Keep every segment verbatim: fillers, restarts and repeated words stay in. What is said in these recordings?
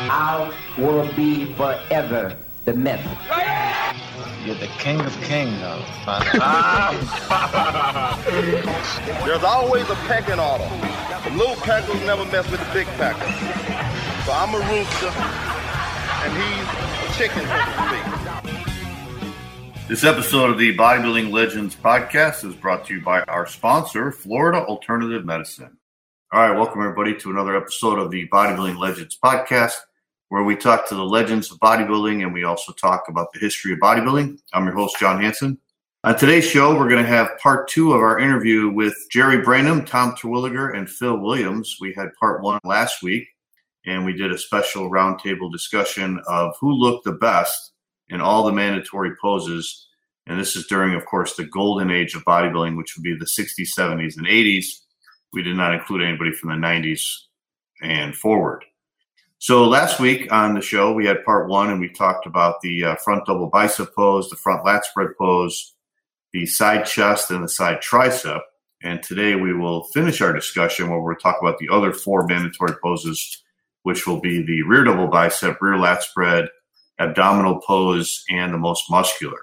I will be forever the myth. You're the king of kings, though. There's always a pecking order. The little peckers never mess with the big peckers. So I'm a rooster, and he's a chicken, so to speak. This episode of the Bodybuilding Legends podcast is brought to you by our sponsor, Florida Alternative Medicine. All right, welcome everybody to another episode of the Bodybuilding Legends podcast, where we talk to the legends of bodybuilding and we also talk about the history of bodybuilding. I'm your host, John Hansen. On today's show, we're going to have part two of our interview with Jerry Branham, Tom Terwilliger, and Phil Williams. We had part one last week, and we did a special roundtable discussion of who looked the best in all the mandatory poses. And this is during, of course, the golden age of bodybuilding, which would be the sixties, seventies, and eighties. We did not include anybody from the nineties and forward. So last week on the show, we had part one, and we talked about the uh, front double bicep pose, the front lat spread pose, the side chest, and the side tricep. And today we will finish our discussion where we'll talk about the other four mandatory poses, which will be the rear double bicep, rear lat spread, abdominal pose, and the most muscular.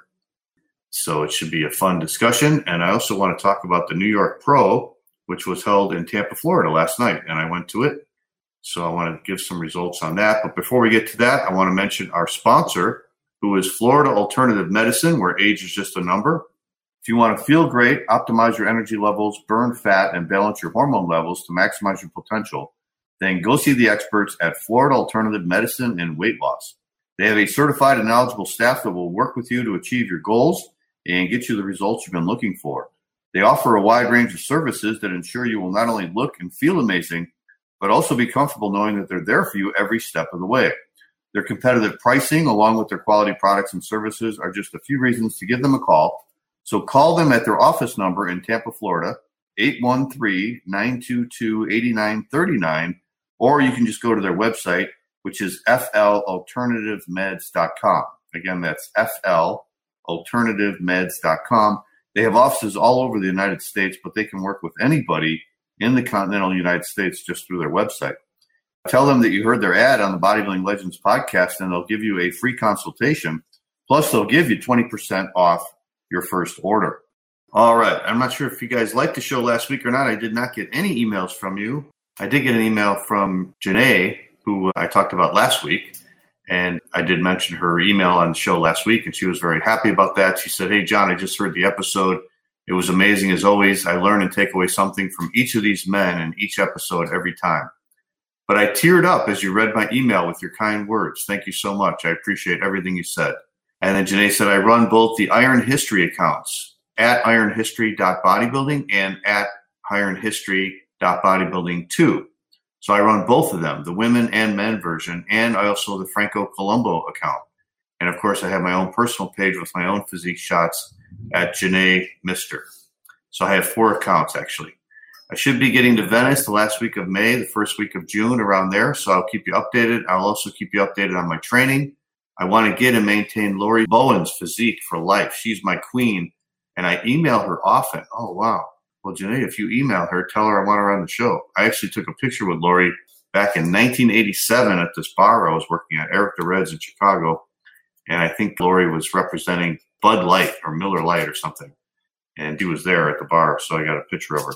So it should be a fun discussion. And I also want to talk about the New York Pro, which was held in Tampa, Florida last night, and I went to it. So I want to give some results on that. But before we get to that, I want to mention our sponsor, who is Florida Alternative Medicine, where age is just a number. If you want to feel great, optimize your energy levels, burn fat, and balance your hormone levels to maximize your potential, then go see the experts at Florida Alternative Medicine and Weight Loss. They have a certified and knowledgeable staff that will work with you to achieve your goals and get you the results you've been looking for. They offer a wide range of services that ensure you will not only look and feel amazing, but also be comfortable knowing that they're there for you every step of the way. Their competitive pricing, along with their quality products and services, are just a few reasons to give them a call. So call them at their office number in Tampa, Florida, eight one three, nine two two, eight nine three nine, or you can just go to their website, which is f l alternative meds dot com. Again, that's f l alternative meds dot com. They have offices all over the United States, but they can work with anybody in the continental United States just through their website. Tell them that you heard their ad on the Bodybuilding Legends podcast, and they'll give you a free consultation. Plus, they'll give you twenty percent off your first order. All right. I'm not sure if you guys liked the show last week or not. I did not get any emails from you. I did get an email from Janae, who I talked about last week. And I did mention her email on the show last week, and she was very happy about that. She said, "Hey, John, I just heard the episode. It was amazing as always. I learn and take away something from each of these men in each episode every time. But I teared up as you read my email with your kind words. Thank you so much. I appreciate everything you said." And then Janae said, "I run both the Iron History accounts at iron history dot bodybuilding and at iron history dot bodybuilding two. So I run both of them, the women and men version, and I also the Franco Colombo account. And of course, I have my own personal page with my own physique shots at Janae Mister. So I have four accounts, actually. I should be getting to Venice the last week of May, the first week of June, around there. So I'll keep you updated. I'll also keep you updated on my training. I want to get and maintain Lori Bowen's physique for life. She's my queen, and I email her often. Oh, wow. Well, Janae, if you email her, tell her I want her on the show. I actually took a picture with Lori back in nineteen eighty-seven at this bar I was working at, Eric DeRed's in Chicago. And I think Lori was representing Bud Light or Miller Lite or something. And she was there at the bar, so I got a picture of her.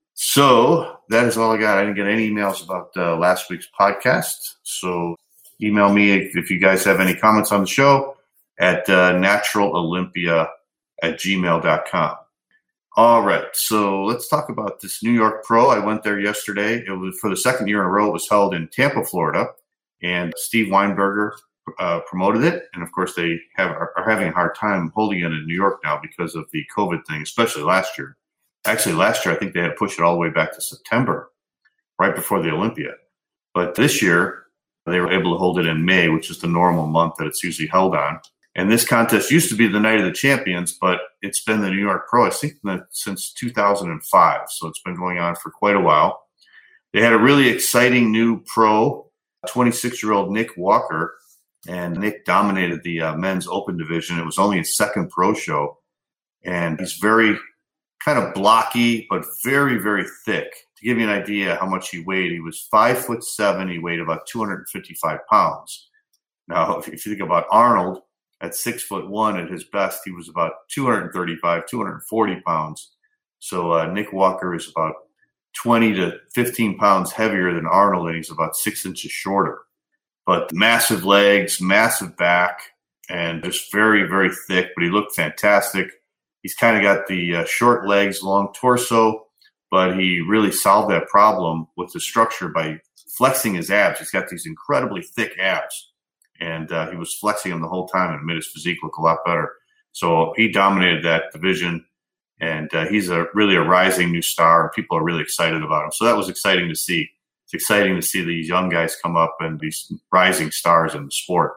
So that is all I got. I didn't get any emails about uh, last week's podcast. So email me if, if you guys have any comments on the show at uh, natural olympia at gmail dot com. All right, so let's talk about this New York Pro. I went there yesterday. It was for the second year in a row. It was held in Tampa, Florida, and Steve Weinberger uh, promoted it. And of course, they have are having a hard time holding it in New York now because of the COVID thing, especially last year. Actually, last year I think they had pushed it all the way back to September, right before the Olympia. But this year they were able to hold it in May, which is the normal month that it's usually held on. And this contest used to be the Night of the Champions, but it's been the New York Pro, I think, since two thousand five. So it's been going on for quite a while. They had a really exciting new pro, twenty-six-year-old Nick Walker, and Nick dominated the uh, men's open division. It was only his second pro show, and he's very kind of blocky, but very, very thick. to give you an idea how much he weighed, he was five foot seven. He weighed about two hundred fifty-five pounds. Now, if you think about Arnold at six foot one at his best, he was about two hundred thirty-five, two hundred forty pounds. So uh, Nick Walker is about twenty to fifteen pounds heavier than Arnold, and he's about six inches shorter. But massive legs, massive back, and just very, very thick, but he looked fantastic. He's kind of got the uh, short legs, long torso, but he really solved that problem with the structure by flexing his abs. He's got these incredibly thick abs, and uh, he was flexing them the whole time and made his physique look a lot better. So he dominated that division, and uh, he's a really a rising new star, and people are really excited about him. So that was exciting to see. It's exciting to see these young guys come up and these rising stars in the sport.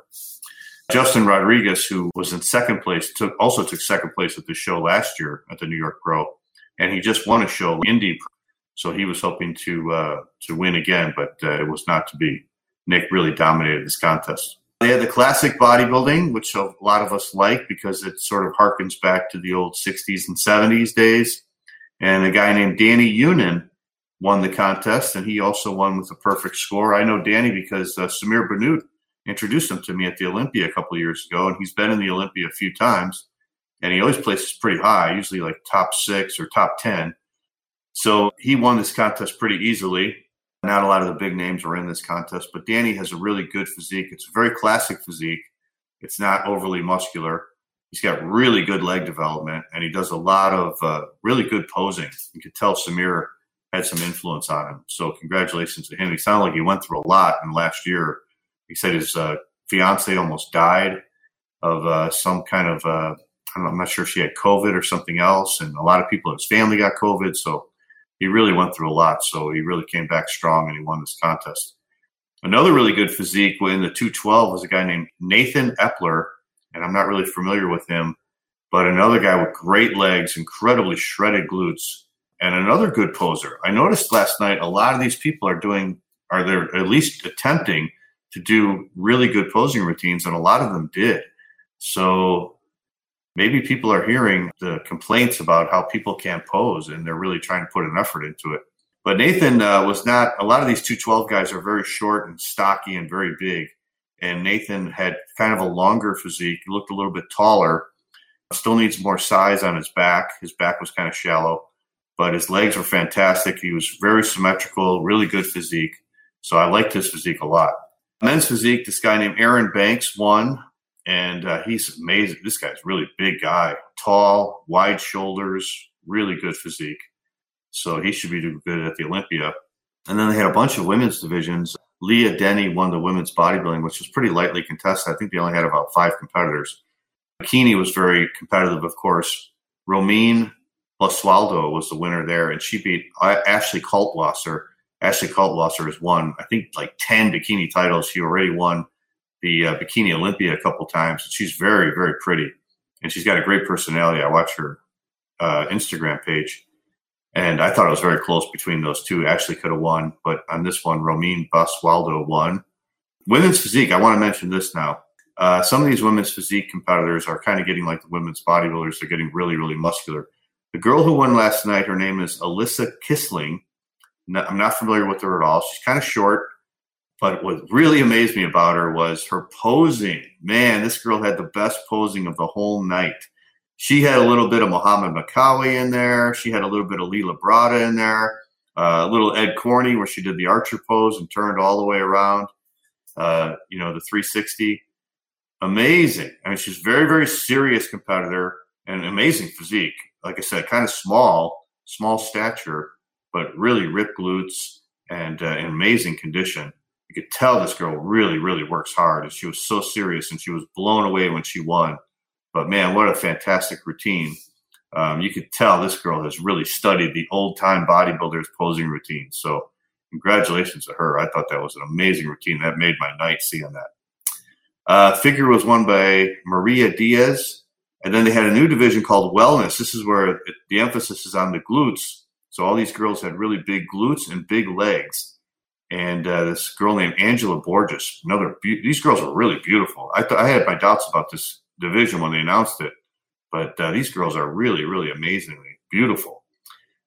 Justin Rodriguez, who was in second place, took also took second place at the show last year at the New York Pro, and he just won a show, Indy. So he was hoping to uh, to win again, but uh, it was not to be. Nick really dominated this contest. They had the classic bodybuilding, which a lot of us like because it sort of harkens back to the old sixties and seventies days. And a guy named Danny Younan won the contest, and he also won with a perfect score. I know Danny because uh, Samir Bannout introduced him to me at the Olympia a couple of years ago, and he's been in the Olympia a few times, and he always places pretty high, usually like top six or top ten. So he won this contest pretty easily. Not a lot of the big names were in this contest, but Danny has a really good physique. It's a very classic physique. It's not overly muscular. He's got really good leg development, and he does a lot of uh, really good posing. You could tell Samir had some influence on him. So congratulations to him. He sounded like he went through a lot in last year. He said his uh, fiance almost died of uh, some kind of, uh, I don't know, I'm not sure if she had COVID or something else. And a lot of people in his family got COVID. So he really went through a lot. So he really came back strong and he won this contest. Another really good physique in the two twelve was a guy named Nathan Epler. And I'm not really familiar with him, but another guy with great legs, incredibly shredded glutes, and another good poser. I noticed last night a lot of these people are doing, are they're at least attempting to do really good posing routines, and a lot of them did. So maybe people are hearing the complaints about how people can't pose, and they're really trying to put an effort into it. But Nathan uh, was not – a lot of these two twelve guys are very short and stocky and very big, and Nathan had kind of a longer physique. He looked a little bit taller, still needs more size on his back. His back was kind of shallow, but his legs were fantastic. He was very symmetrical, really good physique. So I liked his physique a lot. Men's physique, this guy named Aaron Banks won, and uh, he's amazing. This guy's a really big guy, tall, wide shoulders, really good physique. So he should be doing good at the Olympia. And then they had a bunch of women's divisions. Leah Denny won the women's bodybuilding, which was pretty lightly contested. I think they only had about five competitors. Bikini was very competitive, of course. Romine Basualdo was the winner there, and she beat Ashley Kaltwasser. Ashley Kaltwasser has won, I think, like ten bikini titles. She already won the uh, Bikini Olympia a couple times. She's very, very pretty, and she's got a great personality. I watch her uh, Instagram page, and I thought it was very close between those two. Ashley could have won, but on this one, Romine Basualdo won. Women's physique, I want to mention this now. Uh, some of these women's physique competitors are kind of getting like the women's bodybuilders. They're getting really, really muscular. The girl who won last night, her name is Alyssa Kissling. No, I'm not familiar with her at all. She's kind of short, but what really amazed me about her was her posing. Man, this girl had the best posing of the whole night. She had a little bit of Muhammad Makawi in there. She had a little bit of Lila Brada in there. Uh, a little Ed Corney where she did the archer pose and turned all the way around, uh, you know, the three sixty. Amazing. I mean, she's a very, very serious competitor and amazing physique. Like I said, kind of small, small stature, but really ripped glutes and uh, in amazing condition. You could tell this girl really, really works hard, and she was so serious, and she was blown away when she won. But, man, what a fantastic routine. Um, you could tell this girl has really studied the old-time bodybuilders' posing routine. So congratulations to her. I thought that was an amazing routine. That made my night seeing that. Uh, figure was won by Maria Diaz. And then they had a new division called Wellness. This is where it, the emphasis is on the glutes. So all these girls had really big glutes and big legs. And uh, this girl named Angela Borges, another be- these girls were really beautiful. I th- I had my doubts about this division when they announced it, but uh, these girls are really, really amazingly beautiful.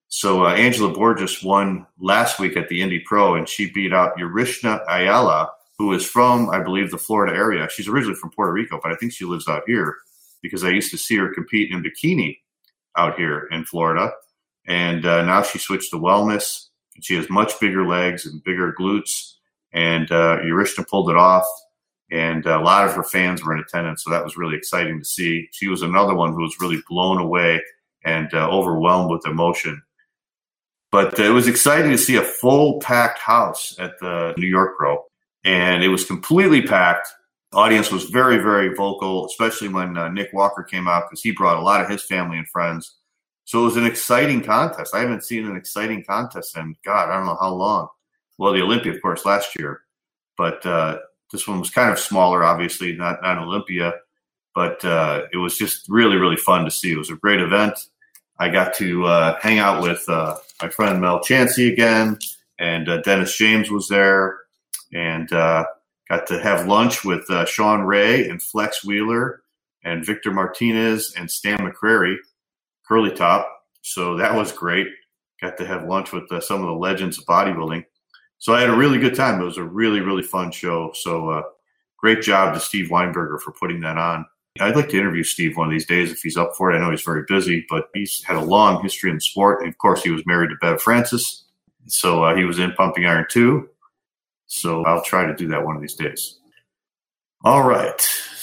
So uh, Angela Borges won last week at the Indy Pro, and she beat out Yurishna Ayala, who is from, I believe, the Florida area. She's originally from Puerto Rico, but I think she lives out here because I used to see her compete in bikini out here in Florida. And uh, now she switched to wellness. And she has much bigger legs and bigger glutes. And uh, Yurishna pulled it off. And a lot of her fans were in attendance, so that was really exciting to see. She was another one who was really blown away and uh, overwhelmed with emotion. But uh, it was exciting to see a full packed house at the New York Pro, and it was completely packed. The audience was very, very vocal, especially when uh, Nick Walker came out because he brought a lot of his family and friends. So it was an exciting contest. I haven't seen an exciting contest in, God, I don't know how long. Well, the Olympia, of course, last year. But uh, this one was kind of smaller, obviously, not, not Olympia. But uh, it was just really, really fun to see. It was a great event. I got to uh, hang out with uh, my friend Mel Chansey again, and uh, Dennis James was there, and uh, got to have lunch with uh, Sean Ray and Flex Wheeler and Victor Martinez and Stan McCrary, Curly Top. So that was great. Got to have lunch with uh, some of the legends of bodybuilding. So I had a really good time. It was a really, really fun show. So uh, great job to Steve Weinberger for putting that on. I'd like to interview Steve one of these days if he's up for it. I know he's very busy, but he's had a long history in the sport. And, of course, he was married to Bev Francis. So uh, he was in Pumping Iron too. So I'll try to do that one of these days. All right.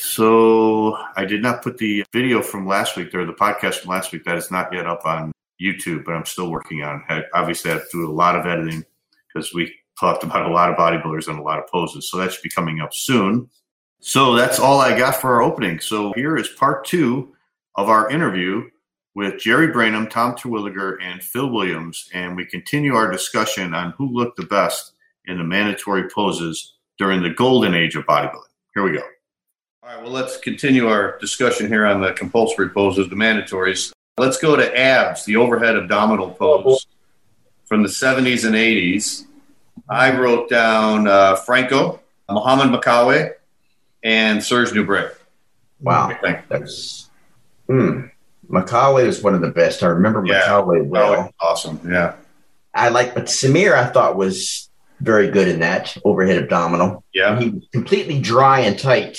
So I did not put the video from last week there, the podcast from last week. That is not yet up on YouTube, but I'm still working on it. I obviously I have to do a lot of editing because we talked about a lot of bodybuilders and a lot of poses. So that should be coming up soon. So that's all I got for our opening. So here is part two of our interview with Jerry Brainham, Tom Terwilliger, and Phil Williams. And we continue our discussion on who looked the best in the mandatory poses during the golden age of bodybuilding. Here we go. All right, well, let's continue our discussion here on the compulsory poses, the mandatories. Let's go to abs, the overhead abdominal pose from the seventies and eighties. I wrote down uh, Franco, Muhammad Makawe, and Serge Nubret. Wow. That's hmm. Makawe was one of the best. I remember yeah, Makawe well. Awesome, yeah. I like, but Samir I thought was very good in that overhead abdominal. Yeah. He was completely dry and tight.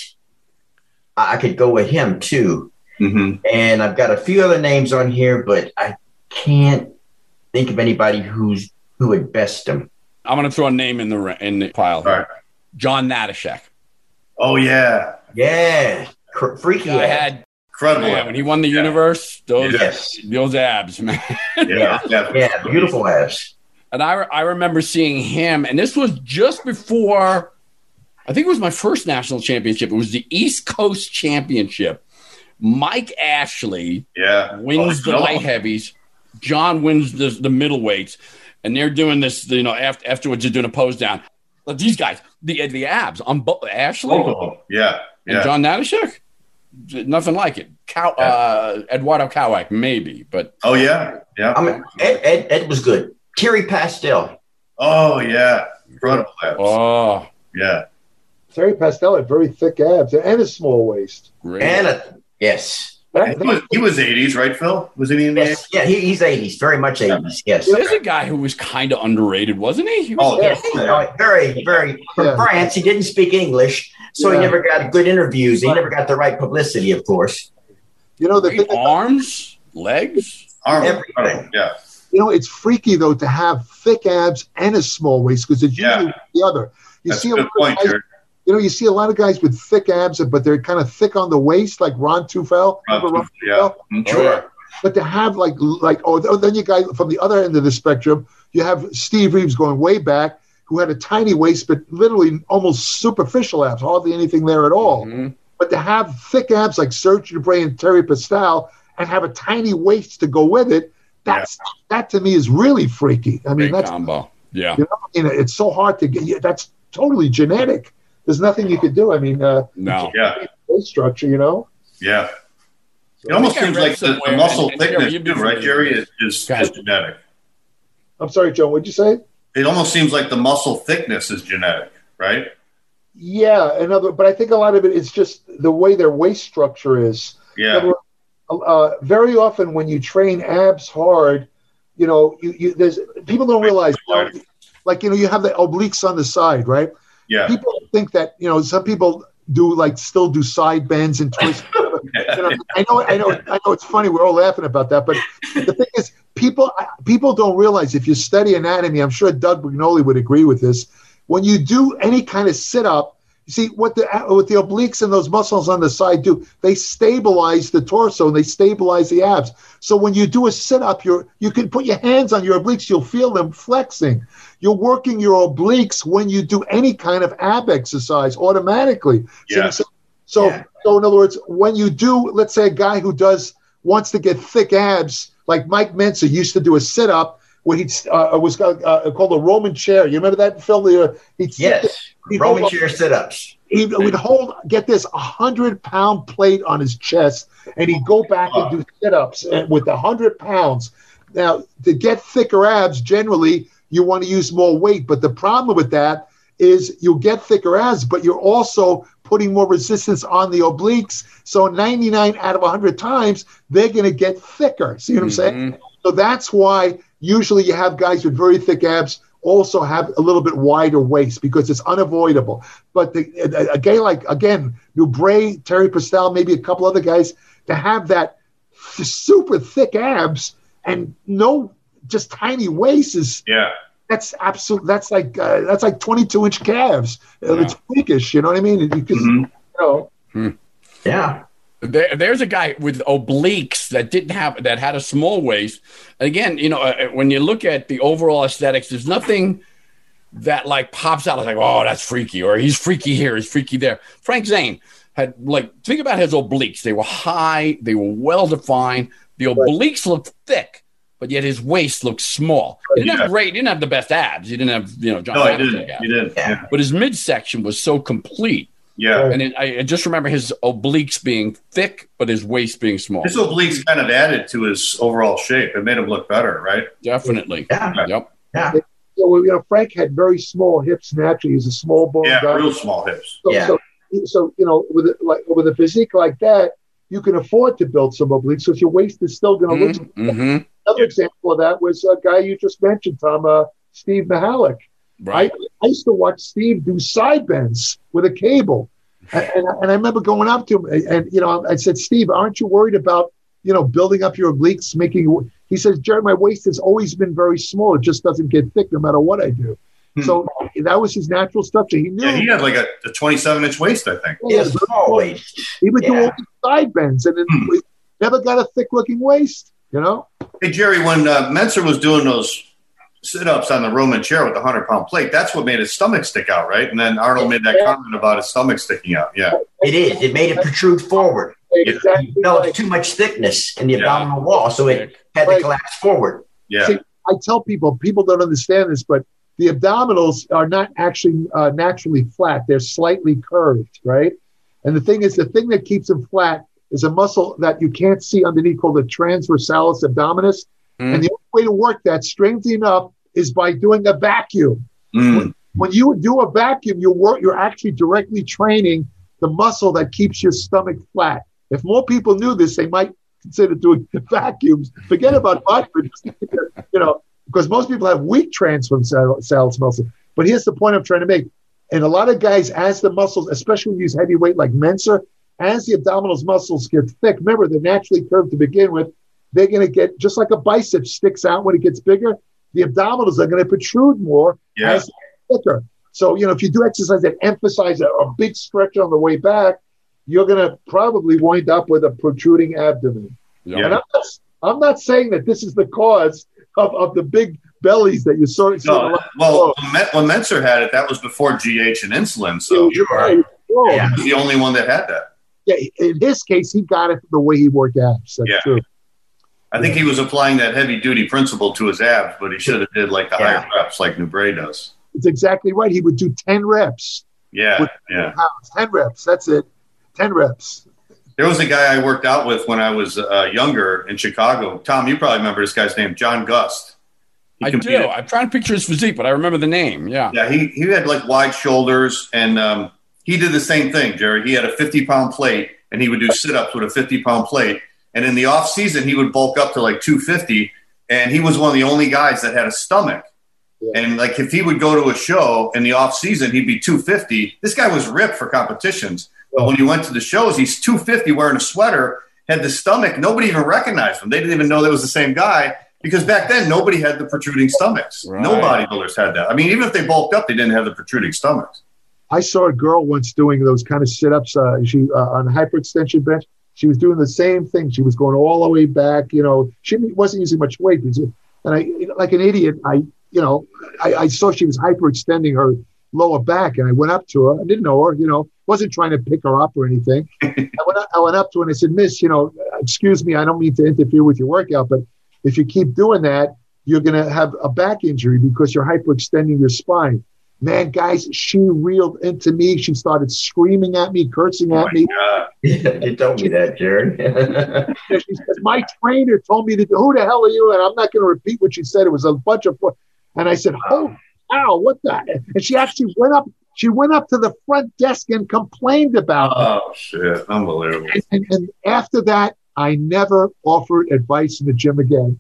I could go with him too. Mm-hmm. And I've got a few other names on here, but I can't think of anybody who's who would best him. I'm going to throw a name in the in the pile here. Right. John Natashek. Oh, yeah. Yeah. Cr- freaky. I had incredible. Yeah, when he won the yeah. universe, those, yes. those abs, man. Yeah, yeah, yeah, beautiful abs. And I, I remember seeing him, and this was just before, I think it was my first national championship. It was the East Coast Championship. Mike Ashley yeah. wins oh, the no. light heavies. John wins the, the middleweights. And they're doing this, you know, after, afterwards they're doing a pose down. But these guys, the the abs on both Ashley oh, yeah, and yeah. John Natashek, nothing like it. Cow, yeah. uh, Eduardo Kowak, maybe, but oh yeah, yeah. I mean, Ed, Ed, Ed was good. Terry Pastel. Oh yeah, incredible abs. Oh yeah. Terry Pastel had very thick abs and a small waist. Great. And a yes. He was, he was eighties, right, Phil? Was he in the yes. Yeah, he, he's eighties, very much eighties, yes. There's a guy who was kind of underrated, wasn't he? he was, oh, yes. Yeah. Very, very. From yeah. France, he didn't speak English, so yeah. he never got good interviews. He never got the right publicity, of course. You know, the thing arms, legs, arms, everything. Yeah. You know, it's freaky, though, to have thick abs and a small waist because it's usually yeah. the other. You That's see a good point, guys, You know, you see a lot of guys with thick abs, but they're kind of thick on the waist, like Ron Tufel. Ron Ron yeah, Tufel? sure. But to have like, like oh, then you guys from the other end of the spectrum, you have Steve Reeves going way back, who had a tiny waist, but literally almost superficial abs, hardly anything there at all. Mm-hmm. But to have thick abs like Serge Nubret and Terry Pastel and have a tiny waist to go with it, that's yeah. that to me is really freaky. I mean, Great that's combo. Yeah, you know, you know, it's so hard to get. That's totally genetic. There's nothing you could do. I mean, uh, no, yeah, structure, you know. Yeah, it almost seems like the, the muscle and, thickness, and, too, right, Jerry? Is, is, is genetic. I'm sorry, Joe. What'd you say? It almost seems like the muscle thickness is genetic, right? Yeah, another, but I think a lot of it is just the way their waist structure is. Yeah. Uh, very often, when you train abs hard, you know, you, you there's people don't realize, you know, like, you know, you have the obliques on the side, right? Yeah. People think that, you know, some people do like still do side bends and twists. You know, I know, I know, I know. It's funny. We're all laughing about that, but the thing is, people people don't realize if you study anatomy. I'm sure Doug Brignoli would agree with this. When you do any kind of sit up, you see what the what the obliques and those muscles on the side do. They stabilize the torso and they stabilize the abs. So when you do a sit up, you're you can put your hands on your obliques. You'll feel them flexing. You're working your obliques when you do any kind of ab exercise automatically. Yeah. So, so, Yeah. so in other words, when you do, let's say a guy who does wants to get thick abs, like Mike Mensa used to do a sit up where he uh, was uh, called a Roman chair. You remember that, Phil? The, he'd sit there, Yes, he'd Roman hold- chair sit-ups. he would hold, get this, a hundred pound plate on his chest, and he'd go back and do sit-ups with a hundred pounds. Now, to get thicker abs, generally, you want to use more weight. But the problem with that is you'll get thicker abs, but you're also putting more resistance on the obliques. So ninety-nine out of one hundred times, they're going to get thicker. See what I'm saying? So that's why usually you have guys with very thick abs also have a little bit wider waist because it's unavoidable. But the, a, a guy like, again, Nubray, Terry Pastel, maybe a couple other guys, to have that super thick abs and no just tiny waist is Yeah. that's absolute. That's like uh, that's like twenty-two inch calves. Uh, Yeah. It's freakish, you know what I mean? You, can, Mhm. you know, Yeah. There, there's a guy with obliques that didn't have that had a small waist. And again, you know, uh, when you look at the overall aesthetics, there's nothing that like pops out like, oh, that's freaky, or he's freaky here, he's freaky there. Frank Zane had like think about his obliques. They were high, they were well defined. The obliques looked thick, but yet his waist looked small. He didn't Yeah. have great, he didn't have the best abs. He didn't have, you know, John No, he Madden didn't. abs. He didn't. Yeah. Yeah. But his midsection was so complete. Yeah. And it, I I just remember his obliques being thick, but his waist being small. His obliques kind of added to his overall shape. It made him look better, right? Definitely. Yeah. Yep. Yeah. so you know, Frank had very small hips naturally. He's a small bone Yeah, guy. real small hips. So, Yeah. so, so you know, with a, like with a physique like that, you can afford to build some obliques. So if your waist is still going to look. Mm-hmm. Another example of that was a guy you just mentioned, Tom, uh, Steve Mihalik. Right. I, I used to watch Steve do side bends with a cable. And, and, and I remember going up to him and, and, you know, I said, Steve, aren't you worried about, you know, building up your obliques, making you, he says, Jerry, my waist has always been very small. It just doesn't get thick no matter what I do. Hmm. So that was his natural structure. He knew Yeah, he had like a, a twenty-seven inch waist, I think. he, Yeah, small waist. he would do Yeah. all these side bends and then Hmm. he never got a thick looking waist, you know? Hey, Jerry, when uh, Menser was doing those sit-ups on the Roman chair with the hundred-pound plate, that's what made his stomach stick out, right? And then Arnold made that comment about his stomach sticking out. Yeah. It is. It made it protrude forward. Exactly. It developed right. too much thickness in the Yeah. abdominal wall, so it had to Right. collapse forward. Yeah. See, I tell people, people don't understand this, but the abdominals are not actually uh, naturally flat. They're slightly curved, right? And the thing is, the thing that keeps them flat is a muscle that you can't see underneath called the transversalis abdominis. Mm. And the only way to work that, strangely enough, is by doing a vacuum. Mm. When you do a vacuum, you work, you're actually directly training the muscle that keeps your stomach flat. If more people knew this, they might consider doing vacuums. Forget about body, you know, because most people have weak transversalis muscle. But here's the point I'm trying to make. And a lot of guys, as the muscles, especially when you use heavy weight like Mensa, as the abdominals muscles get thick, remember, they're naturally curved to begin with, they're going to get, just like a bicep sticks out when it gets bigger, the abdominals are going to protrude more Yeah. as they're thicker. So, you know, if you do exercise that emphasize a, a big stretch on the way back, you're going to probably wind up with a protruding abdomen. Yep. And I'm not, I'm not saying that this is the cause of, of the big bellies that you saw. see in a No, lot of well, clothes. when Men- when Menser had it, that was before G H and insulin. So You're right. Whoa. Yeah. he's the only one that had that. Yeah, in his case, he got it the way he worked abs. That's Yeah. true. I think he was applying that heavy duty principle to his abs, but he should have did like the Yeah. higher reps like Nubray does. It's exactly right. He would do ten reps. Yeah, With- yeah. Pounds, ten reps. That's it. ten reps. There was a guy I worked out with when I was uh, younger in Chicago. Tom, you probably remember this guy's name, John Gust. He I competed- do. I'm trying to picture his physique, but I remember the name. Yeah. Yeah, he, he had like wide shoulders, and um, he did the same thing, Jerry. He had a fifty-pound plate, and he would do sit-ups with a fifty-pound plate. And in the off season, he would bulk up to like two fifty, and he was one of the only guys that had a stomach. Yeah. And like if he would go to a show in the off season, he'd be two fifty. This guy was ripped for competitions. But when he went to the shows, he's two fifty wearing a sweater, had the stomach. Nobody even recognized him. They didn't even know that was the same guy because back then nobody had the protruding stomachs. Right. No bodybuilders had that. I mean, even if they bulked up, they didn't have the protruding stomachs. I saw a girl once doing those kind of sit-ups. Uh, she uh, on a hyperextension bench. She was doing the same thing. She was going all the way back. You know, she wasn't using much weight. And I, like an idiot, I, you know, I, I saw she was hyperextending her lower back, and I went up to her. I didn't know her. You know, wasn't trying to pick her up or anything. I went, up, I went up to her and I said, "Miss, you know, excuse me, I don't mean to interfere with your workout, but if you keep doing that, you're going to have a back injury because you're hyperextending your spine." Man, guys, she reeled into me. She started screaming at me, cursing at oh me. You told me that, Jared. She says, "My trainer told me to do, who the hell are you?" And I'm not going to repeat what she said. It was a bunch of, and I said, "Oh, ow, what the?" And she actually went up. She went up to the front desk and complained about it. Oh, shit. Unbelievable. And, and, and after that, I never offered advice in the gym again.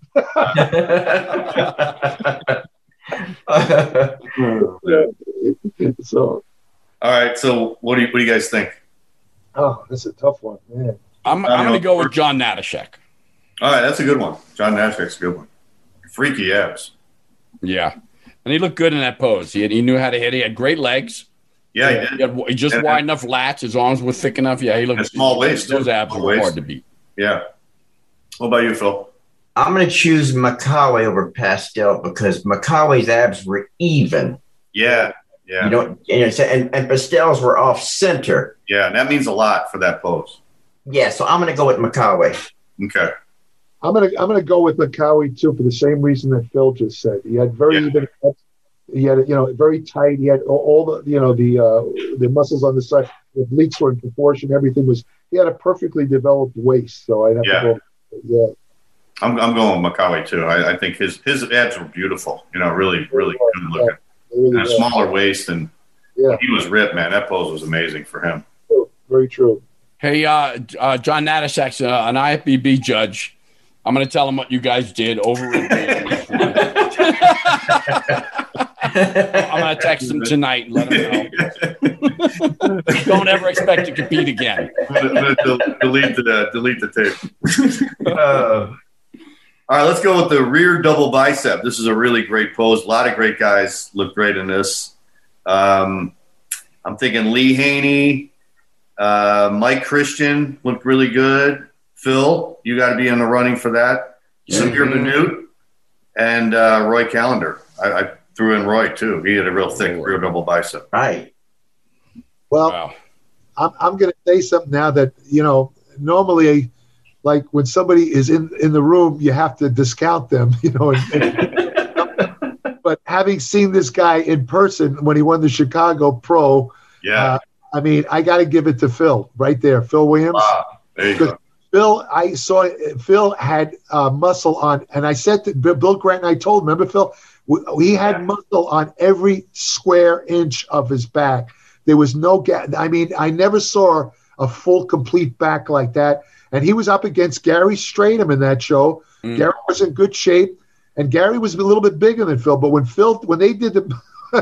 So, all right. So, what do you what do you guys think? Oh, that's a tough one, man. I'm I'm going to go with John Natashek. All right, that's a good one. John Natashek's a good one. Freaky abs. Yeah, and he looked good in that pose. He had, he knew how to hit. He had great legs. Yeah, he did. He, had, he just and, wide enough lats. His arms were thick enough. Yeah, he looked. And small waist. Those abs small were waist. hard to beat. Yeah. What about you, Phil? I'm going to choose McCoway over Pastel because McCoway's abs were even. Yeah, yeah. You don't, you know, and, and Pastel's were off center. Yeah, and that means a lot for that pose. Yeah, so I'm going to go with McCoway. Okay. I'm going to I'm going to go with McCoway too for the same reason that Phil just said. He had very yeah. even. He had you know very tight. He had all, all the you know the uh, the muscles on the side. The obliques were in proportion. Everything was. He had a perfectly developed waist. So I'd have yeah. to go. Yeah. I'm I'm going with McCoway too. I, I think his his abs were beautiful. You know, really really good looking. Yeah, really and a smaller waist, and yeah. he was ripped, man. That pose was amazing for him. Very true. Hey, uh, uh, John Natashek's uh, an I F B B judge. I'm going to tell him what you guys did over. I'm going to text him tonight and let him know. Don't ever expect to compete again. I'm going to delete the delete the tape. Uh, All right, let's go with the rear double bicep. This is a really great pose. A lot of great guys look great in this. Um, I'm thinking Lee Haney, uh, Mike Christian looked really good. Phil, you got to be in the running for that. Mm-hmm. Samir Bannout and uh, Roy Callender. I, I threw in Roy, too. He had a real thick rear double bicep. Right. Well, wow. I'm, I'm going to say something now that, you know, normally – like when somebody is in, in the room, you have to discount them, you know. And, and, but having seen this guy in person when he won the Chicago Pro, yeah, uh, I mean, I got to give it to Phil right there, Phil Williams. Wow. There you go. Phil, I saw Phil had uh, muscle on, and I said to Bill Grant, and I told him, remember, Phil, we, he had muscle on every square inch of his back. There was no gap. I mean, I never saw a full, complete back like that. And he was up against Gary Stratum in that show. Mm. Gary was in good shape, and Gary was a little bit bigger than Phil. But when Phil, when they did the,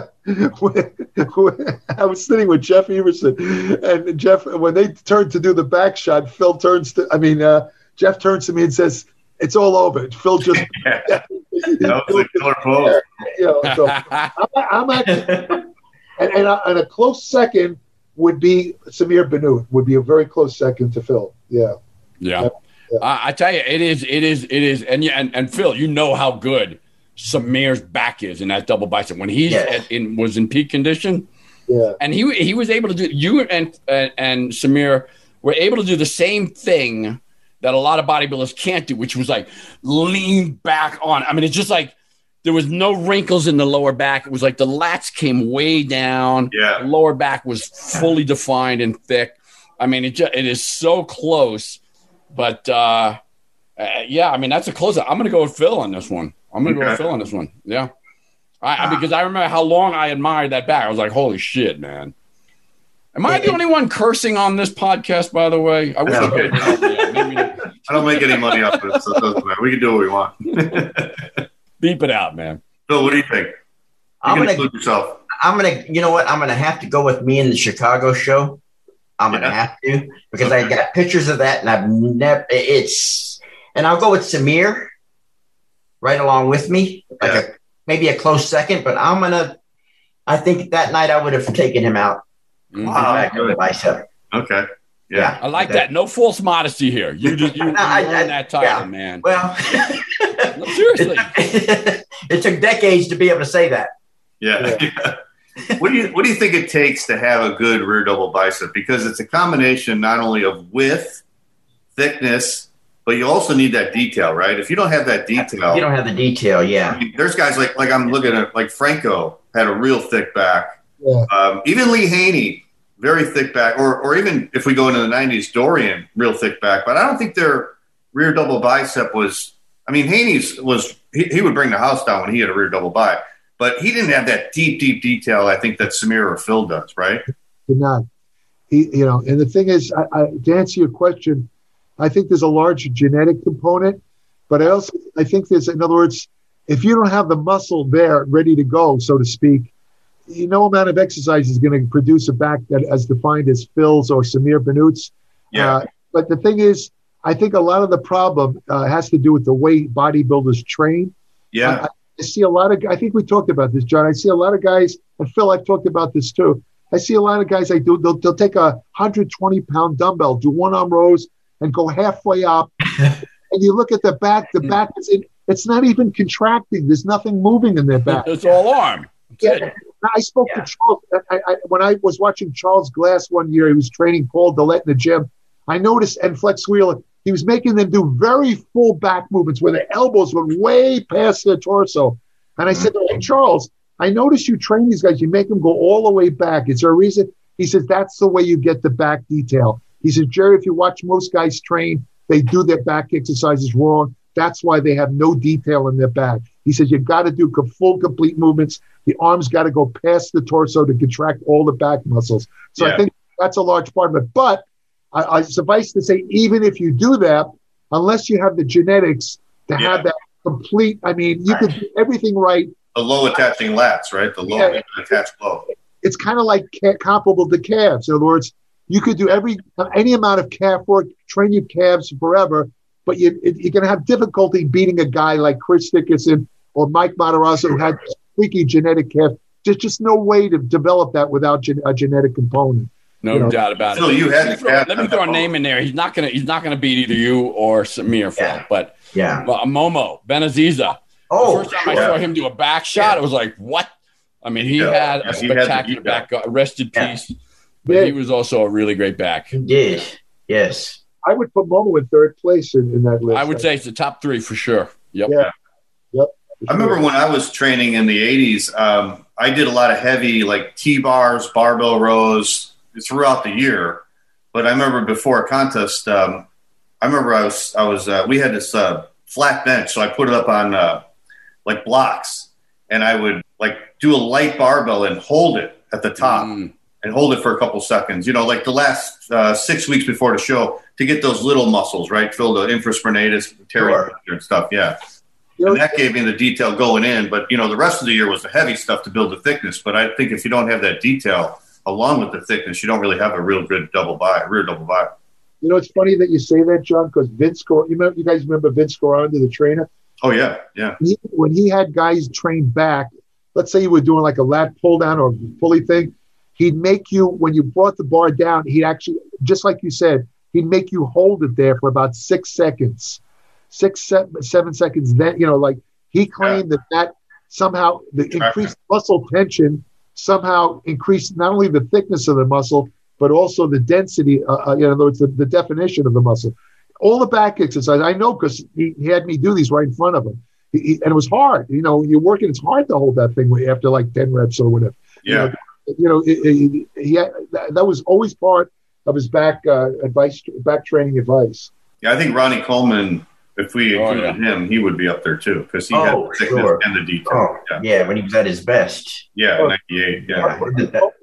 when, when, I was sitting with Jeff Everson, and Jeff, when they turned to do the back shot, Phil turns to, I mean, uh, Jeff turns to me and says, "It's all over." Phil just, yeah. That was a killer pose. You know, so I'm, I'm actually, and, and, a, and a close second would be Samir Bannout. Would be a very close second to Phil. Yeah. Yeah, yeah. Uh, I tell you, it is, it is, it is, and yeah, and, and Phil, you know how good Samir's back is in that double bicep when he yeah. in was in peak condition. Yeah, and he he was able to do you and and, and Samir were able to do the same thing that a lot of bodybuilders can't do, which was like lean back on. I mean, it's just like there was no wrinkles in the lower back. It was like the lats came way down. Yeah, the lower back was fully defined and thick. I mean, it just, it is so close. But, uh, uh, yeah, I mean, that's a close-up. I'm going to go with Phil on this one. I'm going to okay. go with Phil on this one. Yeah. I, ah. Because I remember how long I admired that back. I was like, holy shit, man. Am I the only one cursing on this podcast, by the way? I wish No. I could help me out. Maybe I don't make any money off of it, so it doesn't matter. We can do what we want. beep it out, man. Phil, what do you think? You I'm can gonna, include yourself. I'm gonna, you know what? I'm gonna have to go with me in the Chicago show. I'm gonna Yeah. have to because I got pictures of that, and I've never. It's, and I'll go with Samir right along with me, like Yeah. a, maybe a close second. But I'm gonna. I think that night I would have taken him out. Mhm. Wow. Back with the bicep. Okay. Yeah. I like that. No false modesty here. You just you, you I- earned I- that title, yeah. man. Well, No, seriously. it, it took decades to be able to say that. Yeah. yeah. What do you What do you think it takes to have a good rear double bicep? Because it's a combination not only of width, thickness, but you also need that detail, right? If you don't have that detail, You don't have the detail, I yeah. mean, there's guys like like I'm looking at like Franco had a real thick back. Yeah. Um, even Lee Haney, very thick back, or or even if we go into the nineties, Dorian, real thick back. But I don't think their rear double bicep was. I mean, Haney's was he, he would bring the house down when he had a rear double bi, but he didn't have that deep, deep detail. I think that Samir or Phil does, right? Did not. He, you know, and the thing is, I, I, to answer your question, I think there's a large genetic component, but I also I think there's, in other words, if you don't have the muscle there ready to go, so to speak, no amount of exercise is going to produce a back that as defined as Phil's or Samir Benut's. Yeah. Uh, but the thing is, I think a lot of the problem uh, has to do with the way bodybuilders train. Yeah. I, I see a lot of, I think we talked about this, John. I see a lot of guys, and Phil, I've talked about this too. I see a lot of guys, I do, they'll, they'll take a one hundred twenty pound dumbbell, do one arm rows, and go halfway up. And you look at the back, the back is, in, it's not even contracting. There's nothing moving in their back. It's all arm. That's Yeah. it. I spoke Yeah. to Charles I, I, when I was watching Charles Glass one year. He was training Paul Dillette in the gym. I noticed, and Flex Wheeler, he was making them do very full back movements where their elbows went way past their torso. And I said, hey, Charles, I noticed you train these guys. You make them go all the way back. Is there a reason? He says, that's the way you get the back detail. He says, Jerry, if you watch most guys train, they do their back exercises wrong. That's why they have no detail in their back. He says, you've got to do co- full, complete movements. The arms got to go past the torso to contract all the back muscles. So Yeah. I think that's a large part of it. But I, I suffice to say, even if you do that, unless you have the genetics to Yeah. have that complete, I mean, you could do everything right. The low attaching lats, right? The low Yeah. attached low. It's kind of like ca- comparable to calves. In other words, you could do every any amount of calf work, train your calves forever, but you, it, you're going to have difficulty beating a guy like Chris Dickerson or Mike Matarazzo who had freaky genetic calf. There's just no way to develop that without gen- a genetic component. No You know, doubt about Phil, it. you had Let me the throw, cat let me on throw a that name in there. He's not gonna. He's not gonna beat either you or Samir, Phil. Yeah. But Yeah. uh, Momo Benaziza. Oh, the first time I sure. saw him do a back shot, Yeah. it was like, what? I mean, he Yeah. had Yeah, a he had the spectacular detail. back. Uh, rest in Yeah. peace. But Yeah. he was also a really great back. he did. Yes. I would put Momo in third place in, in that list. I would say it's the top three for sure. Yep. Yeah. Yep. I remember when I was training in the eighties, um, I did a lot of heavy like T-bars, barbell rows throughout the year. But I remember before a contest, um, I remember I was, I was, uh, we had this uh, flat bench. So I put it up on uh, like blocks and I would like do a light barbell and hold it at the top Mm. and hold it for a couple seconds, you know, like the last uh, six weeks before the show to get those little muscles, right? Fill the infraspinatus, pterygoid and stuff. Yeah. You know, And that gave me the detail going in, but you know, the rest of the year was the heavy stuff to build the thickness. But I think if you don't have that detail along with the thickness, you don't really have a real good double bi, rear double bi. you know, it's funny that you say that, John, because Vince, Cor- you, remember, you guys remember Vince Coranda, the trainer? Oh yeah, yeah, He, when he had guys train back, let's say you were doing like a lat pull down or pulley thing, he'd make you, when you brought the bar down, he'd actually, just like you said, he'd make you hold it there for about six seconds, six, seven, seven seconds. Then, you know, like he claimed that that somehow the increased muscle tension somehow increased not only the thickness of the muscle, but also the density, uh, uh, in other words, the, the definition of the muscle. All the back exercise, I know because he, he had me do these right in front of him. He, he- and it was hard. You know, you're working, it's hard to hold that thing after like ten reps or whatever. yeah. You know, it, it, he had, that, that was always part of his back uh, advice, back training advice. Yeah, I think Ronnie Coleman, if we Oh, included him, he would be up there too because he Oh, had the thickness sure. and the detail. Oh, yeah, yeah. When he was at his best. yeah, Oh. ninety-eight. Yeah, Yeah.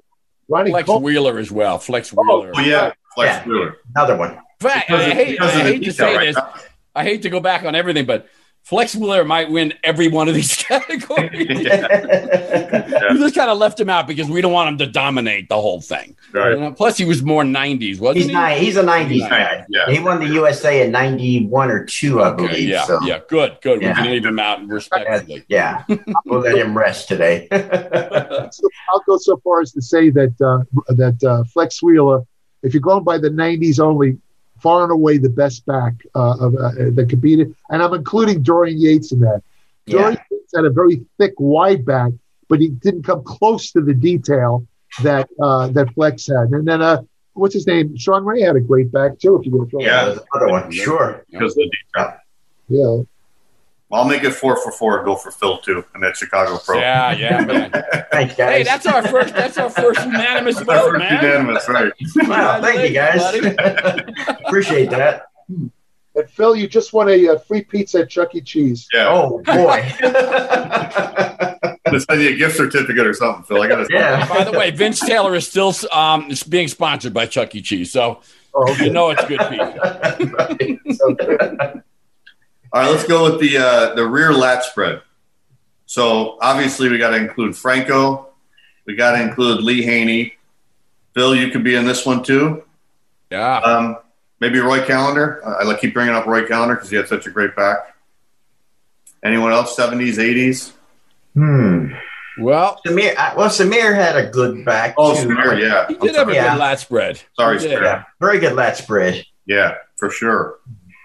Ronnie Flex Coleman. Wheeler as well. Flex Wheeler. Oh yeah, Flex Yeah. Wheeler. Another one. Fact, Because I of- hate, because I of the hate to detail, say right? this. I hate to go back on everything, but Flex Wheeler might win every one of these categories. Yeah. We just kind of left him out because we don't want him to dominate the whole thing. Right. You know? Plus, he was more nineties, wasn't He's he? nine. He's a nineties guy. Yeah. He won the U S A in ninety-one or two, I Okay, believe. yeah, so. yeah, good, good. Yeah. We can leave him out respectfully. Yeah, we'll let him rest today. So I'll go so far as to say that uh, that uh, Flex Wheeler, if you're going by the nineties only, far and away the best back uh, of uh, that competed, and I'm including Dorian Yates in that. Dorian Yeah. Yates had a very thick, wide back, but he didn't come close to the detail that uh, that Flex had. And then, uh, what's his name? Sean Ray had a great back too. If you're going to throw Yeah, that. there's another one. Sure. Because of the detail. Yeah. I'll make it four for four and go for Phil too, and that Chicago Pro. Yeah, yeah, man. Thanks, guys. Hey, that's our first. That's our first unanimous That's vote, first man. unanimous, right? Wow, thank you, guys. Appreciate that. And Phil, you just won a, uh free pizza at Chuck E. Cheese. Yeah. Oh, boy. Let's send you a gift certificate or something, Phil. I got to. Yeah. By the way, Vince Taylor is still um, is being sponsored by Chuck E. Cheese, so Oh, okay. you know it's good pizza. Right. So good. All right, let's go with the uh, the rear lat spread. So obviously we got to include Franco. We got to include Lee Haney. Phil, you could be in this one too. Yeah. Um, maybe Roy Callender. I like keep bringing up Roy Callender because he had such a great back. Anyone else? Seventies, eighties. Hmm. Well, Samir, uh, well, Samir had a good back. Oh, too. Samir, yeah. he did have a Yeah. good lat spread. Sorry, He did. Samir. Yeah, very good lat spread. Yeah, for sure.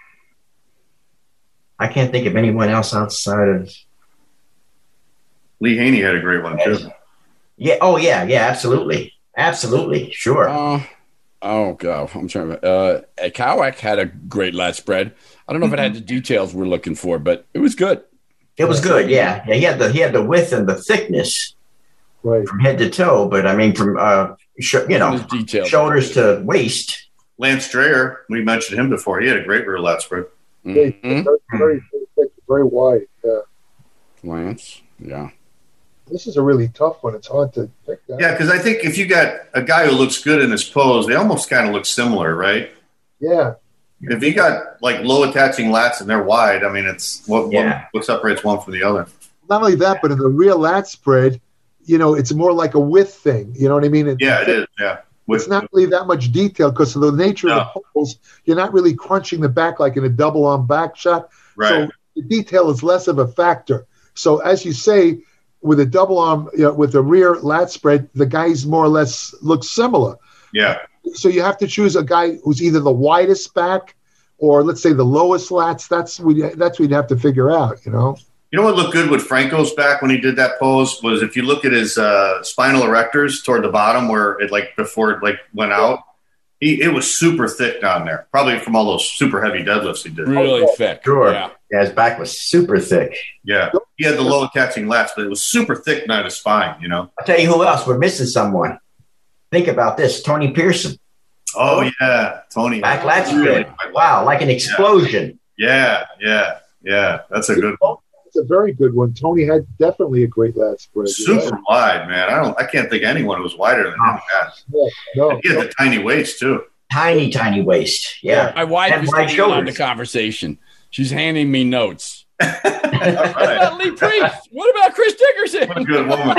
I can't think of anyone else outside of. Lee Haney had a great one too. Yeah. Oh, yeah. Yeah. Absolutely. Absolutely. Sure. Uh, oh god, I'm trying to. Uh, Kowak had a great lat spread. I don't know if it had the details we're looking for, but it was good. It was good. Yeah. Yeah. He had the he had the width and the thickness Right. from head to toe, but I mean from uh, sh- you know, His details. shoulders to waist. Lance Dreyer, we mentioned him before. He had a great rear lat spread. Very, Mhm. very, very thick, very wide. Yeah. Lance, yeah. This is a really tough one. It's hard to pick that. Yeah, because I think if you got a guy who looks good in his pose, they almost kind of look similar, right? Yeah. If you got like low attaching lats and they're wide, I mean, it's what Yeah. what, what separates one from the other. Not only that, but in the real lat spread, you know, it's more like a width thing. You know what I mean? It's, Yeah, it is. Yeah, With- It's not really that much detail because of the nature No. of the pose. You're not really crunching the back like in a double arm back shot. right. So the detail is less of a factor. So as you say, with a double arm, you know, with a rear lat spread, the guys more or less look similar. yeah, So you have to choose a guy who's either the widest back or let's say the lowest lats. That's we that's what we'd have to figure out, you know. you know what looked good with Franco's back when he did that pose was if you look at his uh, spinal erectors toward the bottom where it like before it like went out, he it was super thick down there. Probably from all those super heavy deadlifts he did. Really thick. Sure. Yeah. Yeah, his back was super thick. Yeah, he had the low attaching lats, but it was super thick down his spine. You know. I'll tell you who else. We're missing someone. Think about this. Tony Pearson. Oh yeah, Tony. Back lat Really? spread. Wow, like an explosion. Yeah, yeah, yeah. That's a good one. It's a very good one. Tony had definitely a great lat spread. You're Super right. wide, man. I don't. I can't think of anyone who's wider than him. Yeah. Yeah, no, He had the tiny waist too. Tiny, tiny waist. Yeah. My wife And is wide getting on the shoulders. conversation. She's handing me notes. All What right. about Lee Priest? What about Chris Dickerson? What a good woman.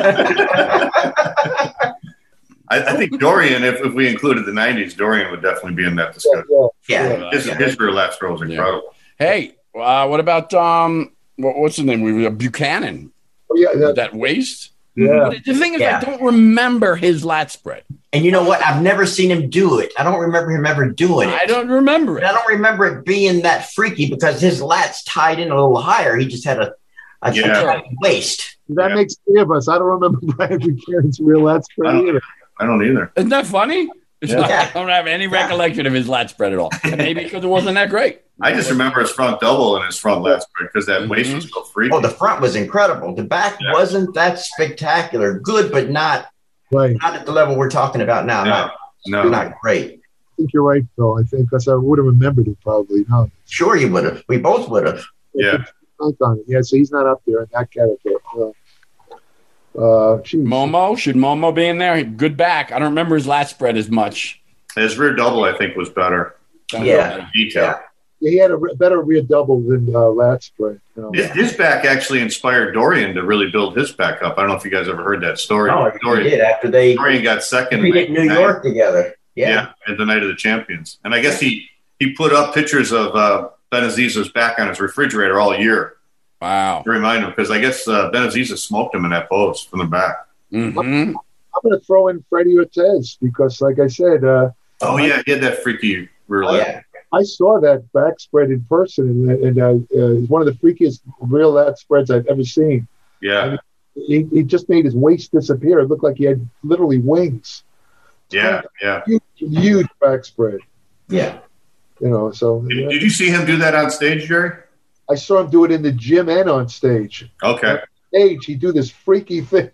I, I think Dorian, if, if we included the nineties, Dorian would definitely be in that yeah, discussion. yeah. Yeah. His, his rear lat throw was incredible. Hey, uh, what about um, what, what's his name? We Buchanan. Oh, yeah, With that, that waist. yeah. But the thing is, Yeah. I don't remember his lat spread. And you know what? I've never seen him do it. I don't remember him ever doing it. I don't remember And it. I don't remember it being that freaky because his lats tied in a little higher. He just had a, a, Yeah. a tiny waist. That Yeah. makes three of us. I don't remember Brian Buchanan's real lat I spread don't- either. I don't either. Isn't that funny? It's Yeah. not, I don't have any recollection of his lat spread at all. And maybe because it wasn't that great. I just remember his front double and his front lat spread because that waist was so freaky. Oh, the front was incredible. The back Yeah. wasn't that spectacular. Good, but not Right. not at the level we're talking about now. No, Not, no. not great. I think you're right, Phil. I think because I would have remembered it probably. No. Sure, you would have. We both would have. Yeah. Count on it. Yeah, so he's not up there in that category. Uh, Uh, geez. Momo, should Momo be in there? Good back. I don't remember his lat spread as much. His rear double, I think, was better. Yeah. Detail. Yeah. Yeah, he had a re- better rear double than uh, lat spread. You know. His, his back actually inspired Dorian to really build his back up. I don't know if you guys ever heard that story. Oh, he Dorian, did after they Dorian got second. beat it in New night. York together. Yeah. Yeah. at the night of the champions. And I guess he, he put up pictures of uh, Benaziza's back on his refrigerator all year Wow. to remind him, because I guess uh, Benaziza smoked him in that pose from the back. Mm-hmm. I'm going to throw in Freddie Ortiz because, like I said, uh, Oh, yeah, he had that freaky rear Oh, leg. yeah. I saw that back spread in person, and, and uh, uh, it's one of the freakiest rear lat spreads I've ever seen. Yeah, He, he just made his waist disappear. It looked like he had literally wings. yeah, yeah. Huge, huge back spread. Yeah. You know, so Did, yeah. did you see him do that on stage, Jerry? I saw him do it in the gym and on stage. Okay. Stage, he'd do this freaky thing.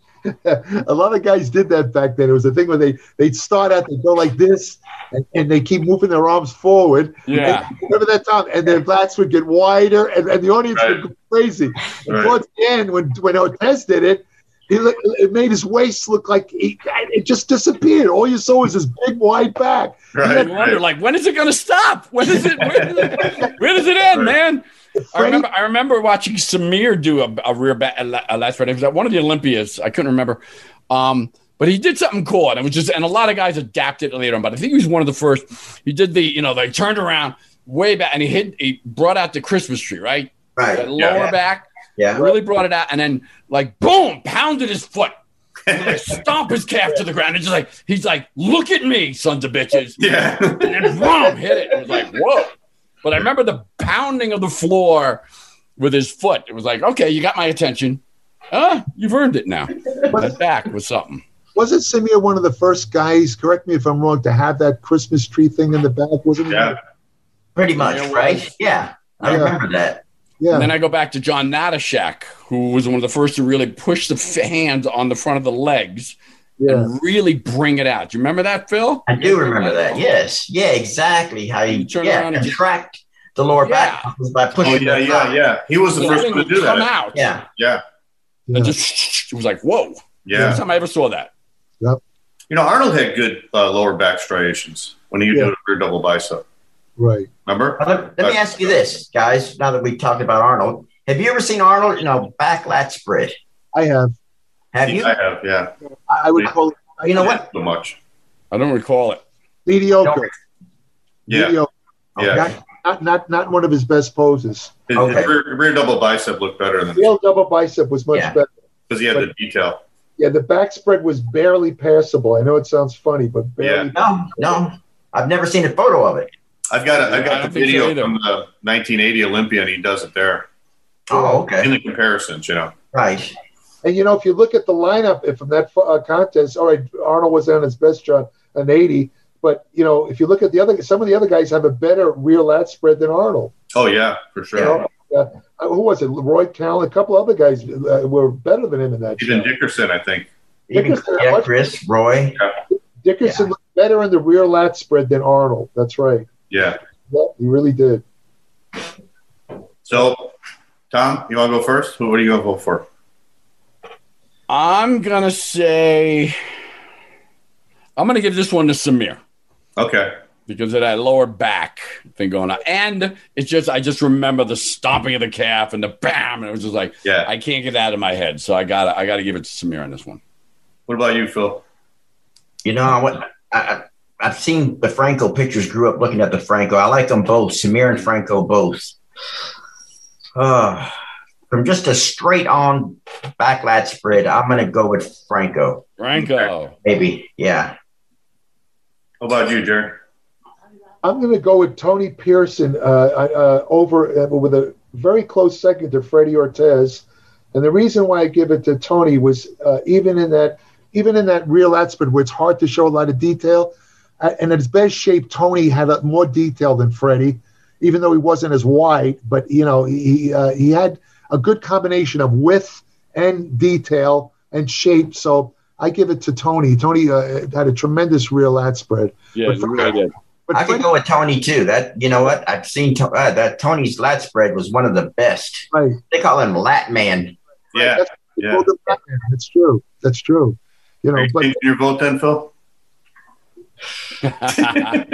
A lot of guys did that back then. It was a thing where they they'd start out, they go like this, and, and they keep moving their arms forward. Yeah. And remember that time? And their lats would get wider, and, and the audience Right. would go crazy. And Right. towards the end, when when Ortiz did it, he look, it made his waist look like he, it just disappeared. All you saw was his big wide back. Right. I wonder, like, when is it going to stop? When is it? Where does it, where does it end, man? I Freddie- remember. I remember watching Samir do a, a rear back, a, la- a last spread. It was at one of the Olympias. I couldn't remember, um, but he did something cool, and it was just. And a lot of guys adapted it later on, but I think he was one of the first. He did the, you know, they turned around way back, and he hit. He brought out the Christmas tree, right? Right. That lower Yeah. back, Yeah. really brought it out, and then like boom, pounded his foot. Like, stomp his calf to the ground. And just like he's like, look at me, sons of bitches. Yeah. And then boom, hit it. It was like, whoa. But I remember the pounding of the floor with his foot. It was like, okay, you got my attention. Ah, you've earned it now. That back was something. Wasn't Samir one of the first guys, correct me if I'm wrong, to have that Christmas tree thing in the back? Wasn't he? Yeah. Pretty much, Yeah, it right? was. Yeah. I Yeah. remember that. Yeah. And then I go back to John Natashak, who was one of the first to really push the f- hands on the front of the legs yeah. and really bring it out. Do you remember that, Phil? I do remember that. Yes. Yeah, exactly. How you You turn yeah, around and just- contract the lower Yeah. back was by Oh, pushing yeah, the yeah, thigh. yeah. He was the So first thing one to would do come that. out. Yeah. Yeah. yeah. And just, it was like, whoa. Yeah. First time I ever saw that. Yep. You know, Arnold had good uh, lower back striations when he would Yeah. do a rear double bicep. Right. Remember? Well, Let, let me ask you this, guys, now that we talked about Arnold. Have you ever seen Arnold, you know, back lat spread? I have. Have you? I have, yeah. I I would call it You know what? So much. I don't recall it. mediocre. Yeah. Mediocre. Yeah. Not, not, not, not one of his best poses. His, Okay. his rear, rear double bicep looked better than The old double bicep was much Yeah. better. because he had the detail. Yeah, the back spread was barely passable. I know it sounds funny, but barely. No, no. I've never seen a photo of it. I've got a, I've I got don't the think so video either. from the nineteen eighty Olympia, and he does it there Oh, in okay. the comparisons. You know, Right. And you know, if you look at the lineup if from that uh, contest, all right, Arnold was on his best shot, an eighty. But you know, if you look at the other, some of the other guys have a better rear lat spread than Arnold. oh yeah, for sure. You know, uh, who was it? Roy Callan. A couple other guys uh, were better than him in that. Even shot. Dickerson, I think. Even Dickerson, yeah, what- Chris, Roy. Dickerson Yeah. looked better in the rear lat spread than Arnold. That's right. Yeah. Yeah, he really did. So, Tom, you want to go first? Who? What are you going to go for? I'm going to say, I'm going to give this one to Samir Okay. because of that lower back thing going on. And it's just, I just remember the stomping of the calf and the bam. And it was just like, Yeah. I can't get that out of my head. So I got to I got to give it to Samir on this one. What about you, Phil? You know what? I, I, I've seen the Franco pictures. Grew up looking at the Franco. I like them both, Samir and Franco both. Uh, from just a straight on back lat spread, I'm going to go with Franco. Franco. Maybe, yeah. How about you, Jerry? I'm going to go with Tony Pearson uh, uh, over uh, with a very close second to Freddie Ortiz, and the reason why I give it to Tony was uh, even in that even in that real lat spread where it's hard to show a lot of detail, uh, and at his best shape, Tony had a, more detail than Freddie, even though he wasn't as wide. But you know, he uh, he had a good combination of width and detail and shape. So I give it to Tony. Tony uh, had a tremendous real lat spread. Yeah, But you really did. But I could Freddie, go with Tony too. That you know what? I've seen uh, that Tony's lat spread was one of the best. right. They call him Lat Man. Yeah. That's, yeah. called him Batman. That's true. That's true. You know, Are you but changing your vote then, Phil? I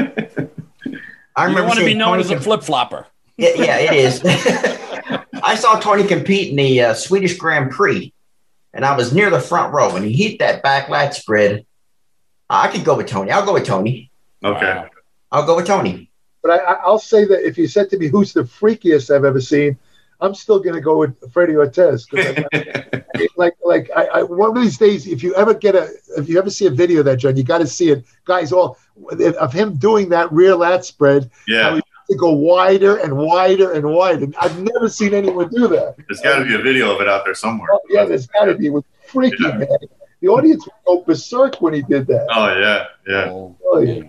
You remember want to be seeing known Tony as a com- flip flopper. yeah, yeah, it is. I saw Tony compete in the uh, Swedish Grand Prix, and I was near the front row, and he hit that back lat spread. I could go with Tony. I'll go with Tony. Okay. Wow. I'll go with Tony. but I, I- I'll say that if you said to me who's the freakiest I've ever seen, I'm still going to go with Freddie Ortiz. 'Cause I, like, like I, I, one of these days, if you ever get a, if you ever see a video of that, John, you got to see it. Guys, all of him doing that rear lat spread. Yeah. how he to go wider and wider and wider. I've never seen anyone do that. There's got to be a video of it out there somewhere. Oh, yeah, there's got to be. It was freaky, Yeah. man. The audience would go berserk when he did that. Oh, yeah. Yeah. Oh, Oh, yeah.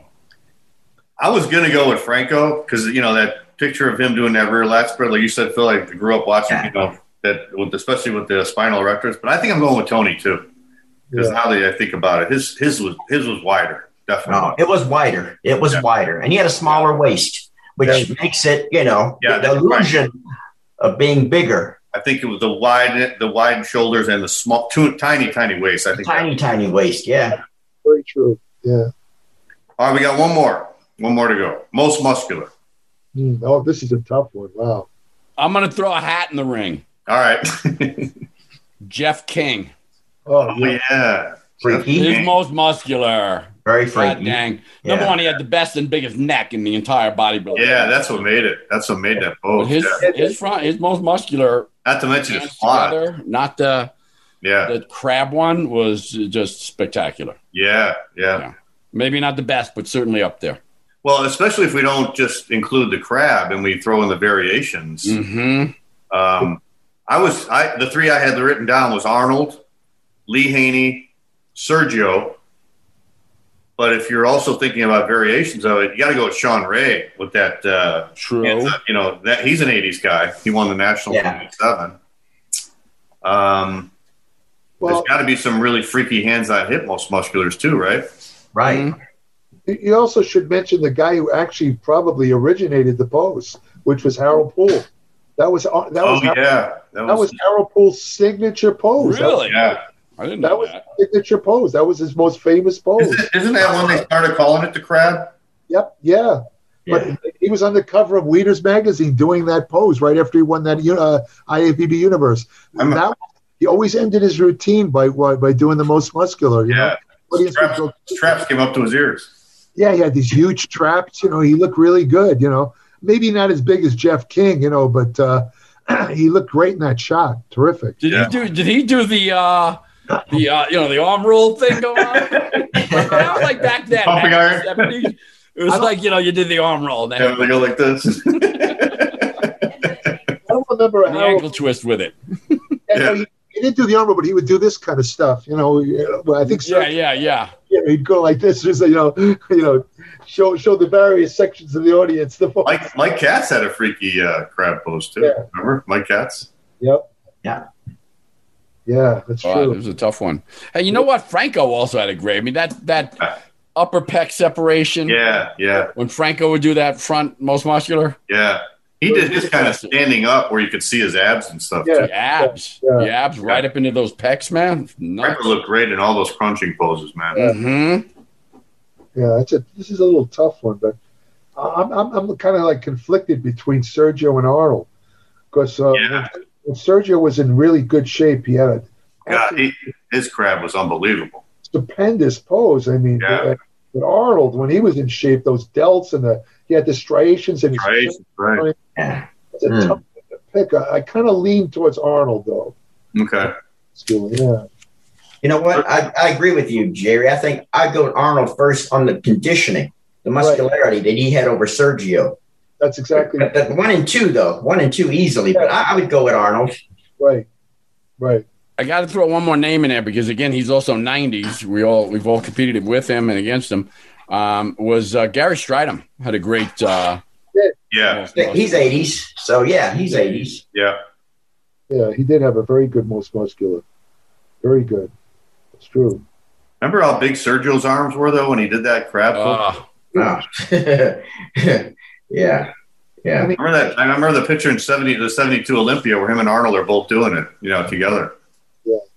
I was going to go with Franco because, you know, that picture of him doing that rear lat spread, like you said, Phil, I grew up watching, Yeah. you know, that with, especially with the spinal erectors. But I think I'm going with Tony, too. Because Yeah. now that I think about it, his his was his was wider, definitely. No, it was wider. It was Yeah. wider, and he had a smaller waist, which Yeah. makes it, you know, Yeah, the that's illusion of being bigger. I think it was the wide the wide shoulders and the small, too, tiny, tiny waist. I think. Tiny, tiny waist. Yeah. Very true. Yeah. All right, we got one more. One more to go. Most muscular. Mm, oh, this is a tough one. Wow. I'm going to throw a hat in the ring. All right. Jeff King. Oh, Oh, yeah. yeah. Freaky. His most muscular. Very God freaky. dang. Number Yeah. one, he had the best and biggest neck in the entire bodybuilding. Yeah, that's what made it. That's what made that But pose. his Yeah. his front, his most muscular Not to mention his hands spot. together, not the Yeah. the crab one, was just spectacular. Yeah. Yeah. Yeah. Maybe not the best, but certainly up there. Well, especially if we don't just include the crab and we throw in the variations. Mm-hmm. Um, I was I the three I had written down was Arnold, Lee Haney, Sergio. But if you're also thinking about variations of it, you got to go with Sean Ray with that. Uh, True. you know that he's an eighties guy. He won the national in Yeah. eighty-seven. Um, Well, there's got to be some really freaky hands-on hip most musculars too, right? Right. Mhm. you also should mention the guy who actually probably originated the pose, which was Harold Poole. That was that was Oh Harold, yeah, that was Harold Poole's signature pose. That was- Really? yeah. I didn't That know was that. his signature pose. That was his most famous pose. Isn't, isn't that when they started calling it the crab? Yep, yeah. Yeah. But he was on the cover of Weeders magazine doing that pose right after he won that uh, I A P B Universe. I'm- that, he always ended his routine by by by doing the most muscular. You Yeah. know, Audience would Straps, go- straps came up to his ears. yeah, he had these huge traps. You know, he looked really good. You know, maybe not as big as Jeff King. You know, but uh, he looked great in that shot. Terrific. Did Yeah. he do? Did he do the uh, the uh, you know the arm roll thing going on? That was like back then, Pumping back in iron. the seventies. It was like you know you did the arm roll, and Yeah, then they go like this. I don't remember the how. ankle twist with it. Yeah, no, he, he didn't do the armor, but he would do this kind of stuff. You know, uh, well, I think so. Yeah, yeah, yeah. Yeah, he'd go like this, just you know, you know, show show the various sections of the audience. The Mike Mike Katz had a freaky uh, crab pose too. Yeah. Remember Mike Katz? Yep. Yeah. Yeah, that's Oh, it true. was a tough one. Hey, you know what? Franco also had a great. I mean that that upper pec separation. Yeah, yeah, When Franco would do that front most muscular, yeah. He did his kind of standing up where you could see his abs and stuff. Yeah. the abs, Yeah. the abs right up into those pecs, man. Franco looked great in all those crunching poses, man. Mm-hmm. Yeah, that's a. This is a little tough one, but I'm I'm, I'm kind of like conflicted between Sergio and Arnold because uh, Yeah. when, when Sergio was in really good shape, he had a God, he, his crab was unbelievable. stupendous pose. I mean, Yeah. uh, but Arnold, when he was in shape, those delts and the he had the striations and his Right, chin, right. Yeah. it's a Mm. tough one to pick. I, I kind of lean towards Arnold though. Okay. Still, yeah. You know what? I, I agree with you, Jerry. I think I'd go with Arnold first on the conditioning, the muscularity that he had over Sergio. That's exactly But, but one and two, though, one and two easily. But I, I would go with Arnold. right. Right. I got to throw one more name in there because again, he's also nineties. We all we've all competed with him and against him. Um, was uh, Gary Stridham had a great. Uh, Yeah, He's eighties, so yeah, he's eighties. yeah. Yeah, he did have a very good most muscular. Very good. It's true. Remember how big Sergio's arms were though when he did that crab pose? uh, Oh. yeah, yeah. Remember that? I remember the picture in seventy, the seventy-two Olympia where him and Arnold are both doing it, you know, together. Yeah.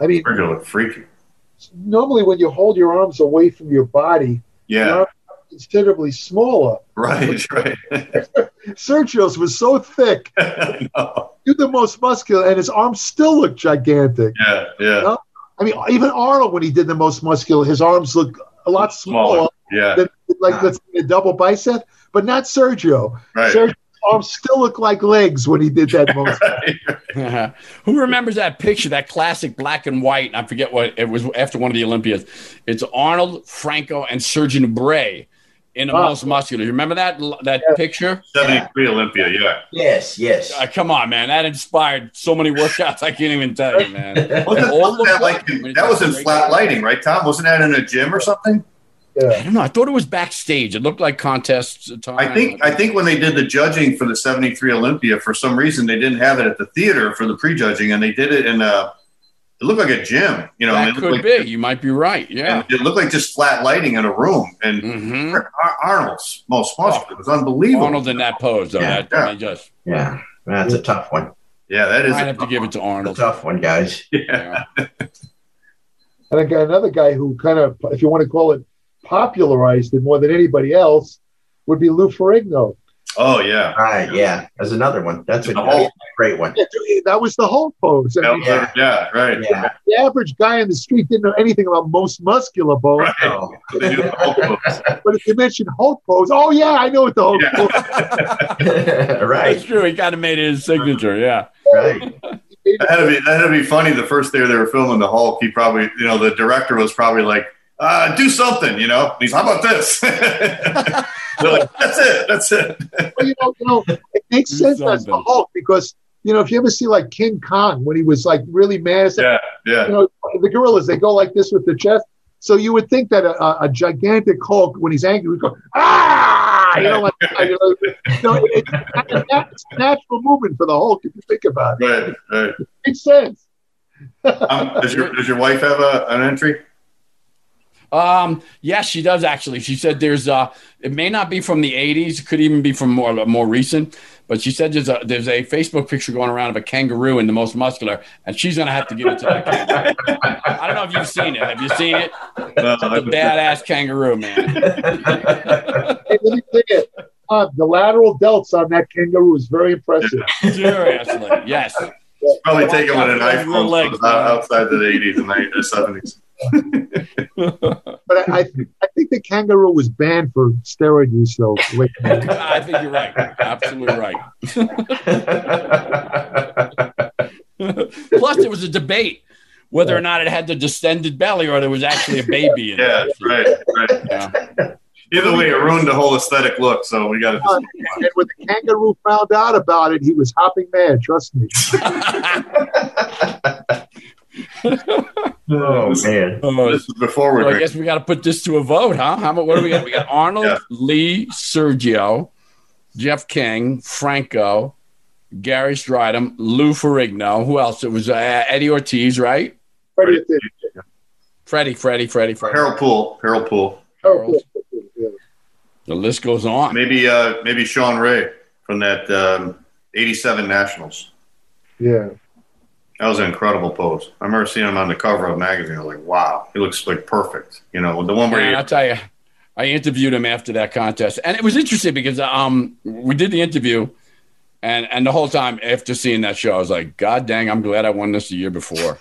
I mean, Sergio looked freaky. Normally when you hold your arms away from your body, Yeah. your arms are considerably smaller. Right, right. Sergio's was so thick. No. You're the most muscular, and his arms still look gigantic. Yeah, yeah. No? I mean, even Arnold, when he did the most muscular, his arms look a lot smaller, Smaller, yeah. than like let's say a double bicep, but not Sergio. Right. Sergio's arms still look like legs when he did that most. Right. Who remembers that picture, that classic black and white? I forget what it was after one of the Olympiads. It's Arnold, Franco, and Sergeant Bray in the Wow. most muscular. You remember that that Yeah. picture? seventy-three Olympia, yeah. Yes, yes. Uh, come on, man. That inspired so many workouts. I can't even tell you, man. Wasn't, All wasn't the that, like, fun. that was in flat lighting, right, Tom? Wasn't that in a gym or something? I Yeah. don't know. I thought it was backstage. It looked like contests. Time. I think I think when they did the judging for the seventy-three Olympia, for some reason they didn't have it at the theater for the prejudging, and they did it in a. It looked like a gym, you know. and that it could looked like, be. You might be right. Yeah. And it looked like just flat lighting in a room, and hmm Ar- Arnold's most muscular. It was unbelievable. Arnold in that pose, though. Yeah. that, I mean, just Yeah, that's a tough one. Yeah, that is. I a have to give it to A Arnold. tough one, guys. Yeah. Yeah. And I got another guy who kind of, if you want to call it, popularized it more than anybody else, would be Lou Ferrigno. Oh yeah. Right, yeah. There's another one. That's a, The that's whole- a great one. That was the whole pose. I That mean, was a- yeah. Right. Yeah. the average guy in the street didn't know anything about most muscular pose. Right. Oh. They do the whole pose. But if you mention Hulk pose, oh yeah, I know what the Hulk Yeah. pose. That's right, true. He kind of made it his signature. Yeah. right. That had to be that had to be funny. The first day they were filming the Hulk, he probably, you know, the director was probably like, uh, "Do something," you know. He's, "How about this?" They're like, "That's it. That's it." Well, you know, you know, it makes Do sense as the something. Hulk because you know if you ever see like King Kong when he was like really mad, it's like, Yeah, yeah. you know, the gorillas they go like this with the chest. So you would think that a, a, a gigantic Hulk, when he's angry, would go ah, you know, like you know, you know, it, it, it's a natural movement for the Hulk if you think about it. Right, right. It makes sense. Um, does your does your wife have a, an entry? Um, yes, she does actually. She said there's uh it may not be from the eighties, it could even be from more more recent, but she said there's a there's a Facebook picture going around of a kangaroo in the most muscular, and she's gonna have to give it to that kangaroo. I don't know if you've seen it. Have you seen it? No, It's a badass kangaroo, man. Hey, let me tell you, uh, the lateral delts on that kangaroo is very impressive. Seriously, yes. probably taken with an Real iPhone legs, from out- man. outside the eighties and the seventies. But I, I, I think the kangaroo was banned for steroid use, though. Wait, I think you're right. Absolutely right. Plus, there was a debate whether or not it had the distended belly or there was actually a baby in Yeah, it. right, right. Yeah. Either way, it ruined the whole aesthetic look. So we got to just. and when the kangaroo found out about it, he was hopping mad. Trust me. Oh man. Oh, This is before we're so I drinking. guess we got to put this to a vote, huh? How about what do we got? We got Arnold, Yeah. Lee, Sergio, Jeff King, Franco, Gary Stridham, Lou Ferrigno. Who else? It was uh, Eddie Ortiz, right? Freddie did. Freddie, Freddie, Freddie, Freddie. Harold Poole. Harold Poole. Oh, yeah. The list goes on. Maybe uh, maybe Sean Ray from that um, eighty-seven Nationals. Yeah. That was an incredible pose. I remember seeing him on the cover of a magazine. I was like, wow, he looks like perfect. You know, the one where Man, he, I'll tell you, I interviewed him after that contest, and it was interesting because um, we did the interview, and and the whole time after seeing that show, I was like, God dang, I'm glad I won this the year before.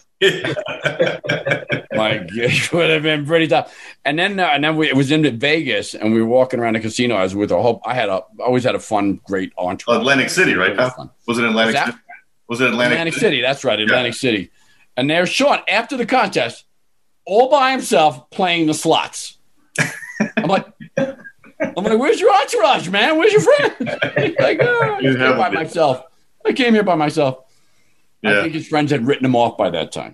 Like it would have been pretty tough. And then uh, and then we, it was in Vegas, and we were walking around the casino. I was with a whole. I had a always had a fun, great entourage. Atlantic City, right? It was Huh? fun. Was it Atlantic Was that- City? Was it Atlantic, Atlantic City, that's right, Atlantic City. And there's Sean after the contest, all by himself playing the slots. I'm like, I'm like, where's your entourage, man? Where's your friend? He's like, oh, I You came have here by a bit. myself. I came here by myself. I Yeah. think his friends had written him off by that time.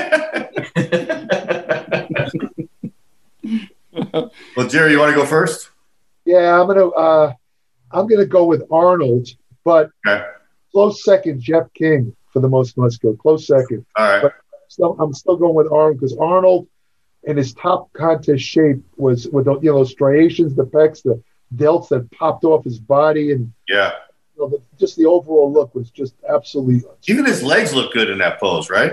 Well, Jerry, you want to go first? Yeah, I'm gonna uh, I'm gonna go with Arnold, but Okay. close second, Jeff King for the most muscular. Close second. All right. So I'm still going with Arnold because Arnold in his top contest shape was with you know those striations, the pecs, the delts that popped off his body, and Yeah. you know, the, just the overall look was just absolutely. Even his legs look good in that pose, right?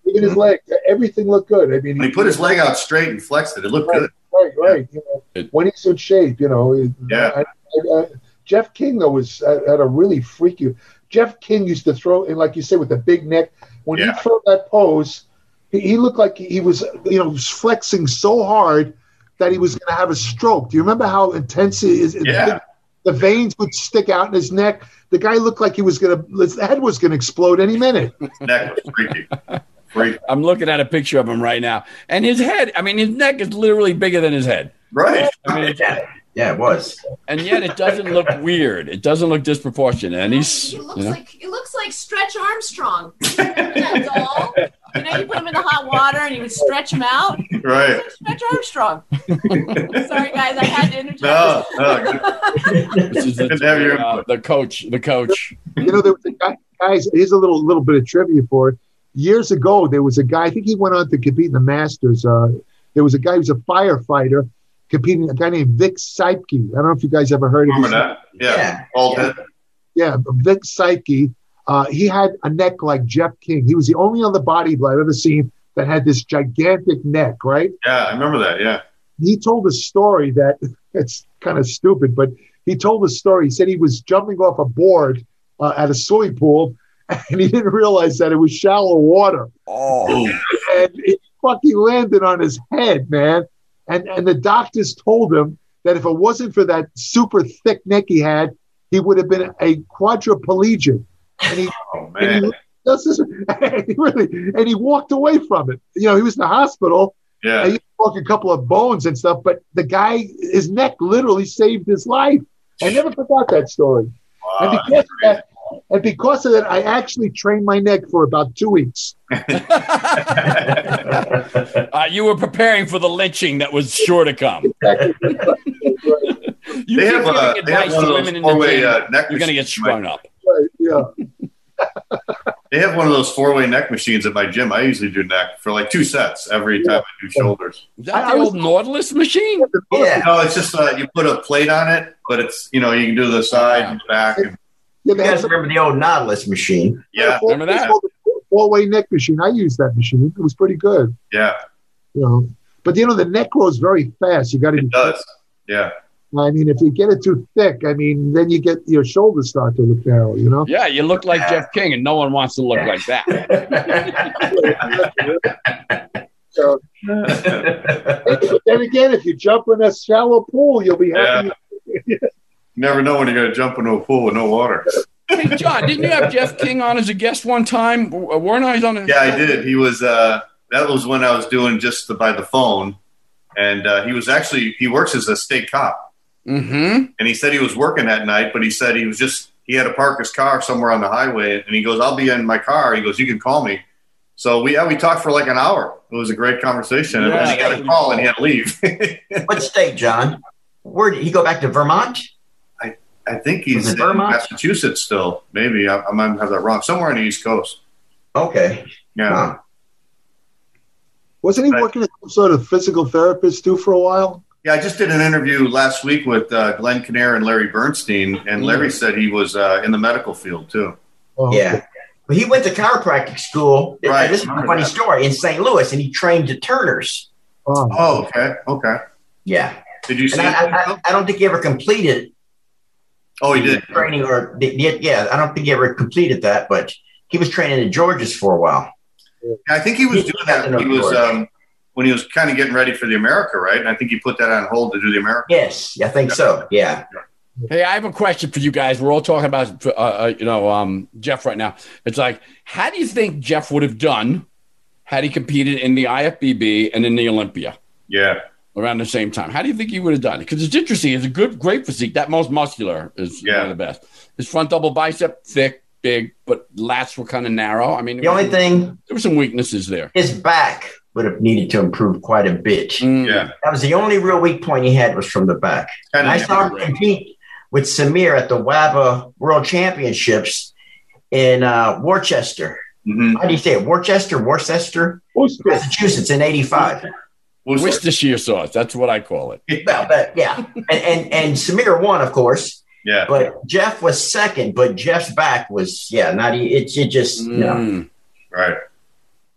Even his leg, everything looked good. I mean, When he put his leg out straight and flexed it, it looked right, good. Right, right. You know, It- when he's in shape, you know. it- Yeah. I, I, I, Jeff King though was uh, had a really freaky. Jeff King used to throw, and like you said, with the big neck. When Yeah. he threw that pose, he, he looked like he was, you know, flexing so hard that he was going to have a stroke. Do you remember how intense it is? Yeah. The veins would stick out in his neck. The guy looked like he was going to, his head was going to explode any minute. Neck was freaky. Freaky. I'm looking at a picture of him right now, and his head. I mean, his neck is literally bigger than his head. Right. I mean, Yeah, yeah, it was. and yet it doesn't look weird. It doesn't look disproportionate. And he's, It looks you know, like it looks like Stretch Armstrong. That's all. You know, you put him in the hot water and you would stretch him out. Right. Stretch Armstrong. Sorry, guys, I had to interject. No, no. this is the, Good to have your uh, input. the coach. The coach. You know, there was a guy, guys, here's a little little bit of trivia for it. Years ago, there was a guy, I think he went on to compete in the Masters. Uh, there was a guy who was a firefighter competing, a guy named Vic Seipke. I don't know if you guys ever heard of him. Remember that? Yeah. Yeah. Bald Yeah. head. Yeah, Vic Seipke. Uh, he had a neck like Jeff King. He was the only other bodybuilder I've ever seen that had this gigantic neck, right? Yeah, I remember that. Yeah. He told a story that it's kind of stupid, but he told a story. He said he was jumping off a board uh, at a swimming pool, and he didn't realize that it was shallow water. Oh, And it fucking landed on his head, man. And and the doctors told him that if it wasn't for that super thick neck he had, he would have been a quadriplegic. And he, Oh, and man. he, this is, and he really, and he walked away from it. You know, he was in the hospital. And Yeah. he broke a couple of bones and stuff, but the guy, his neck literally saved his life. I never forgot that story. And Wow. because of that, and because of that, I actually trained my neck for about two weeks. uh, you were preparing for the lynching that was sure to come. You They keep have, giving uh, they have advice one to of women those in the four-way gym, uh, neck you're going to get machines. strung up. Right, yeah. They have one of those four-way neck machines at my gym. I usually do neck for like two sets every time I do shoulders. Is that I- the I was- old Nautilus machine? Yeah. No, it's just uh, you put a plate on it, but it's, you know, you can do the side and back. And, Yeah, You they had guys some- remember the old Nautilus machine? yeah, Remember that? Four-way neck machine. I used that machine. It was pretty good. yeah, You know, but you know the neck grows very fast. You got to be. it does. Yeah. I mean, if you get it too thick, I mean, then you get your shoulders start to look narrow. You know. Yeah, you look like Jeff King, and no one wants to look like that. So, but then again, if you jump in a shallow pool, you'll be happy. You never know when you're going to jump into a pool with no water. Hey, John, didn't you have Jeff King on as a guest one time? W- Weren't I on? A- Yeah, I did. He was, uh, that was when I was doing just the, by the phone. And uh, he was actually, he works as a state cop. Mm-hmm. And he said he was working that night, but he said he was just, he had to park his car somewhere on the highway. And he goes, I'll be in my car. He goes, you can call me. So we, yeah, we talked for like an hour. It was a great conversation. And Yeah, then he got a call and he had to leave. What state, John? Where did he go back to Vermont? I think he's Was it in Vermont? Massachusetts still. Maybe I, I might have that wrong. Somewhere on the East Coast. Okay. Yeah. Huh. Wasn't he Right. working as some sort of physical therapist too for a while? Yeah, I just did an interview last week with uh, Glenn Kinnear and Larry Bernstein, and Larry said he was uh, in the medical field too. Oh, Yeah. Well, he went to chiropractic school. Right. This is a funny story in Saint Louis, and he trained at Turner's. Oh. Oh, okay, okay. Yeah. Did you see? And I, it? I, I don't think he ever completed oh, he did. training, or yeah, I don't think he ever completed that. But he was training at George's for a while. Yeah, I think he was He doing had to that. know He was George. um, when he was kind of getting ready for the America, right? And I think he put that on hold to do the America. Yes, I think so. Yeah. Hey, I have a question for you guys. We're all talking about, uh, uh, you know, um, Jeff right now. It's like, how do you think Jeff would have done had he competed in the I F B B and in the Olympia Yeah, around the same time? How do you think he would have done? Because it's interesting. It's a good, great physique. That most muscular is Yeah. one of the best. His front double bicep, thick, big, but lats were kind of narrow. I mean, The only thing, there were some weaknesses there. his back would have needed to improve quite a bit. Mm. yeah. That was the only real weak point he had was from the back. Kinda And I saw him right. compete with Samir at the W A B A World Championships in uh, Worcester. Mm-hmm. How do you say it? Worcester, Worcester, Who's good? Massachusetts in eighty-five. Worcestershire sauce. That's what I call it. Well, but yeah, and, and and Samir won, of course, Yeah, but Jeff was second. But Jeff's back was yeah, not e- it. It just no. Mm. right.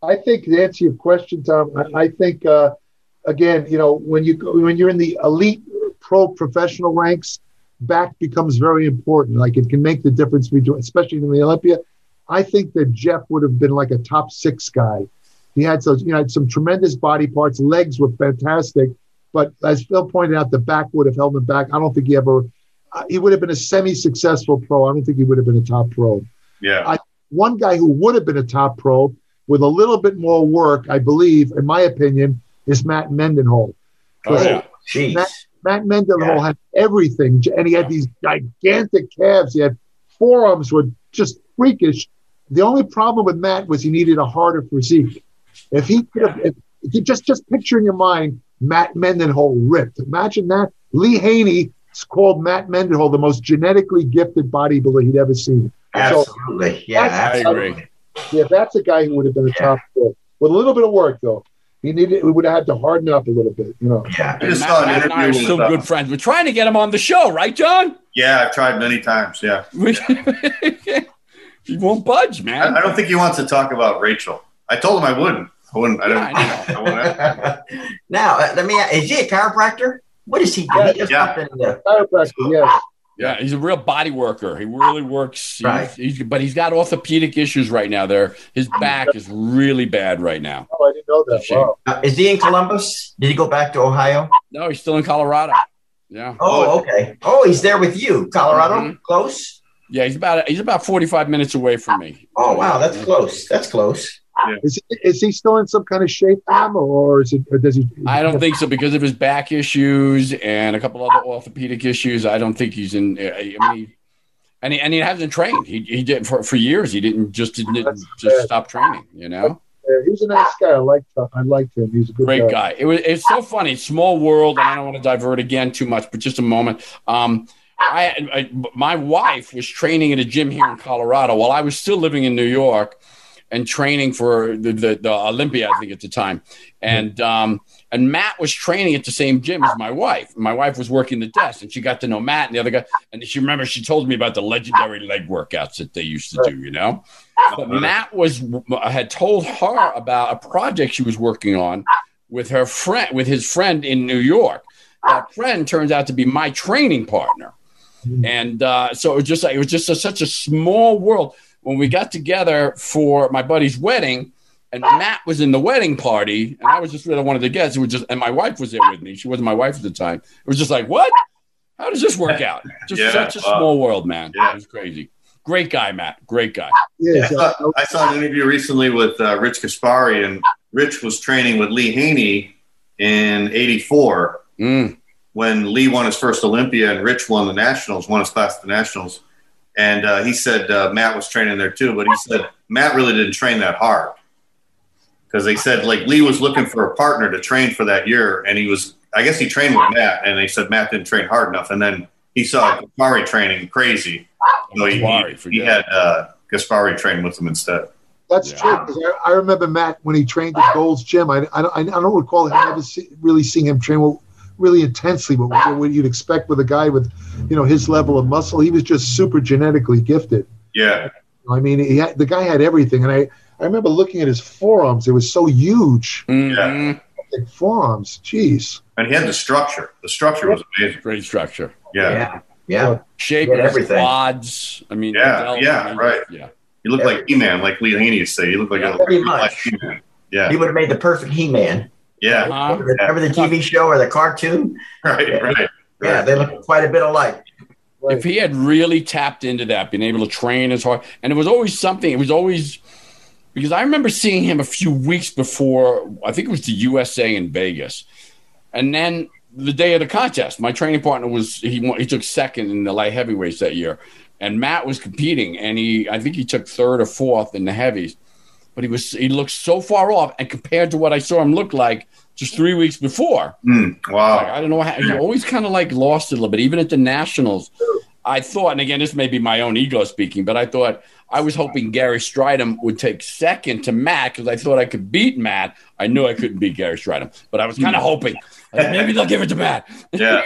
I think to answer your question, Tom, I, I think uh, again, you know, when you go, when you're in the elite pro professional ranks, back becomes very important. Like it can make the difference between, especially in the Olympia. I think that Jeff would have been like a top six guy. He had those, you know, had some tremendous body parts. Legs were fantastic, but as Phil pointed out, the back would have held him back. I don't think he ever. Uh, he would have been a semi-successful pro. I don't think he would have been a top pro. Yeah. I, one guy who would have been a top pro with a little bit more work, I believe, in my opinion, is Matt Mendenhall. Oh, yeah. Jeez. Matt, Matt Mendenhall Yeah. had everything, and he had these gigantic calves. He had forearms were just freakish. The only problem with Matt was he needed a harder physique. If he could have, if, if you just just picture in your mind Matt Mendenhall ripped. Imagine that. Lee Haney called Matt Mendenhall the most genetically gifted bodybuilder he'd ever seen. Absolutely. So, yeah, that's- absolutely. Yeah, that's a guy who would have been a top pro with a little bit of work, though. He needed, we would have had to harden up a little bit, you know. Yeah. I just Matt, saw an Matt and I are interview still with, uh, good friends. We're trying to get him on the show, right, John? Yeah, I've tried many times. Yeah. He won't budge, I, man. I don't think he wants to talk about Rachel. I told him I wouldn't. I wouldn't. I don't. Yeah, I I wouldn't. Now, uh, let me ask, is he a chiropractor? What does he do? Yeah, he does yeah. something, uh, Chiropractor, yes. Yeah, he's a real body worker. He really works. He's, Right. he's, but he's got orthopedic issues right now. There, his back is really bad right now. Oh, I didn't know that. Shame. Wow. uh, is he in Columbus? Did he go back to Ohio? No, he's still in Colorado. Yeah, Oh, okay. Oh, he's there with you. Colorado? Mhm. Close? yeah, he's about he's about forty-five minutes away from me. Oh, wow. That's close. That's close. Is he, is he still in some kind of shape, Tom, or is it? Or does he? I don't think so because of his back issues and a couple other orthopedic issues. I don't think he's in. I mean, he, and he, and he hasn't trained. He he did for, for years. He didn't just didn't That's just bad. stop training. You know, Uh, he was a nice guy. I liked. I liked him. He was a good great guy. It was it's so funny. Small world, and I don't want to divert again too much, but just a moment. Um, I, I my wife was training at a gym here in Colorado while I was still living in New York. And training for the, the, the Olympia, I think at the time, and um, and Matt was training at the same gym as my wife. My wife was working the desk, and she got to know Matt and the other guy. And she remember she told me about the legendary leg workouts that they used to do, you know. But Matt was had told her about a project she was working on with her friend, with his friend in New York. That friend turns out to be my training partner, and uh, so it was just like it was just a, such a small world. When we got together for my buddy's wedding, and Matt was in the wedding party, and I was just really one of the guests. It was just, and my wife was there with me. She wasn't my wife at the time. It was just like, what? How does this work out? Just Yeah, such a wow. small world, man. Yeah. It was crazy. Great guy, Matt. Great guy. I Yes, saw, I saw an interview recently with uh, Rich Gaspari, and Rich was training with Lee Haney in eighty-four Mm. when Lee won his first Olympia and Rich won the Nationals, won his class at the Nationals. And uh, he said uh, Matt was training there too, but he said Matt really didn't train that hard because they said like Lee was looking for a partner to train for that year, and he was, I guess he trained with Matt, and they said Matt didn't train hard enough, and then he saw Gaspari training crazy, so he, Gaspari, he, forget he had uh, Gaspari train with him instead. that's Yeah. true. 'Cause I, I remember Matt when he trained at Gold's Gym. I, I, don't- I don't recall him ever see, really seeing him train well, really intensely, but what, what you'd expect with a guy with, you know, his level of muscle. He was just super genetically gifted. Yeah, I mean, he had, the guy had everything, and I, I remember looking at his forearms. It was so huge. Mhm. Like forearms, jeez. and he had the structure. The structure was amazing. Great structure. Yeah, Yeah. Yeah. Shape Yeah, of his everything. quads. I mean, Yeah, Adele, yeah, I mean, right. Yeah. you look like He-Man, like Lee Haney used to say. You look like Yeah, a pretty real life much. He-Man. Yeah, He would have made the perfect He-Man. yeah, Uh-huh. Remember the T V show or the cartoon? right, right. Yeah, they look quite a bit alike. Right. If he had really tapped into that, being able to train as hard, and it was always something, it was always because I remember seeing him a few weeks before, I think it was the U S A in Vegas. And then the day of the contest, my training partner was, he won, he took second in the light heavyweights that year. And Matt was competing, and he, I think he took third or fourth in the heavies. But he was, he looked so far off, and compared to what I saw him look like just three weeks before, Mm, like, wow. I don't know how he always kind of like lost it a little bit. Even at the nationals, I thought, and again, this may be my own ego speaking, but I thought I was hoping Gary Stridham would take second to Matt because I thought I could beat Matt. I knew I couldn't beat Gary Stridham, but I was kind of hoping like, maybe they'll give it to Matt. Yeah,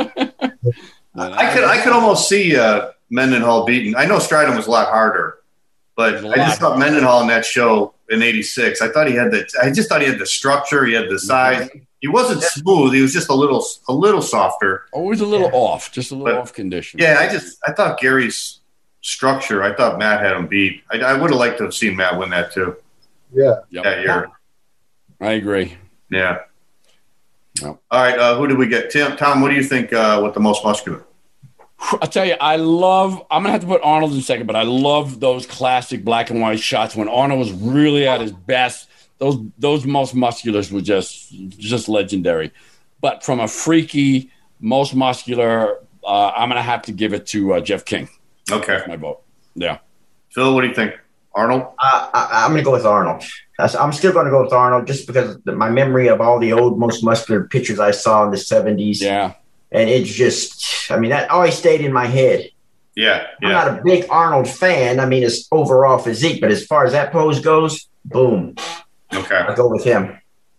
I could I could almost see uh, Mendenhall beating. I know Stridham was a lot harder, but It was a I just lot thought Mendenhall in that show in eighty-six. I thought he had the. I just thought he had the structure. He had the size. He wasn't smooth. He was just a little, a little softer. Always a little Yeah. off, just a little But- off condition. Yeah, I just I thought Gary's structure. I thought Matt had him beat. I, I would have liked to have seen Matt win that too Yeah. Yep. that year. I agree. Yeah. Yep. All right. Uh, who did we get? Tim, Tom, what do you think uh, with the most muscular? I'll tell you, I love. I'm gonna have to put Arnold in second, but I love those classic black and white shots when Arnold was really at his best. Those those most musculars were just just legendary. But from a freaky most muscular, uh, I'm gonna have to give it to uh, Jeff King. Okay. That's my vote. Yeah. Phil, what do you think? Arnold? Uh, I, I'm going to go with Arnold. That's- I'm still going to go with Arnold just because of the, my memory of all the old, most muscular pictures I saw in the seventies. Yeah. And it's just, I mean, that always stayed in my head. Yeah. I'm Yeah. not a big Arnold fan. I mean, his overall physique, but as far as that pose goes, boom, Okay. I'll go with him.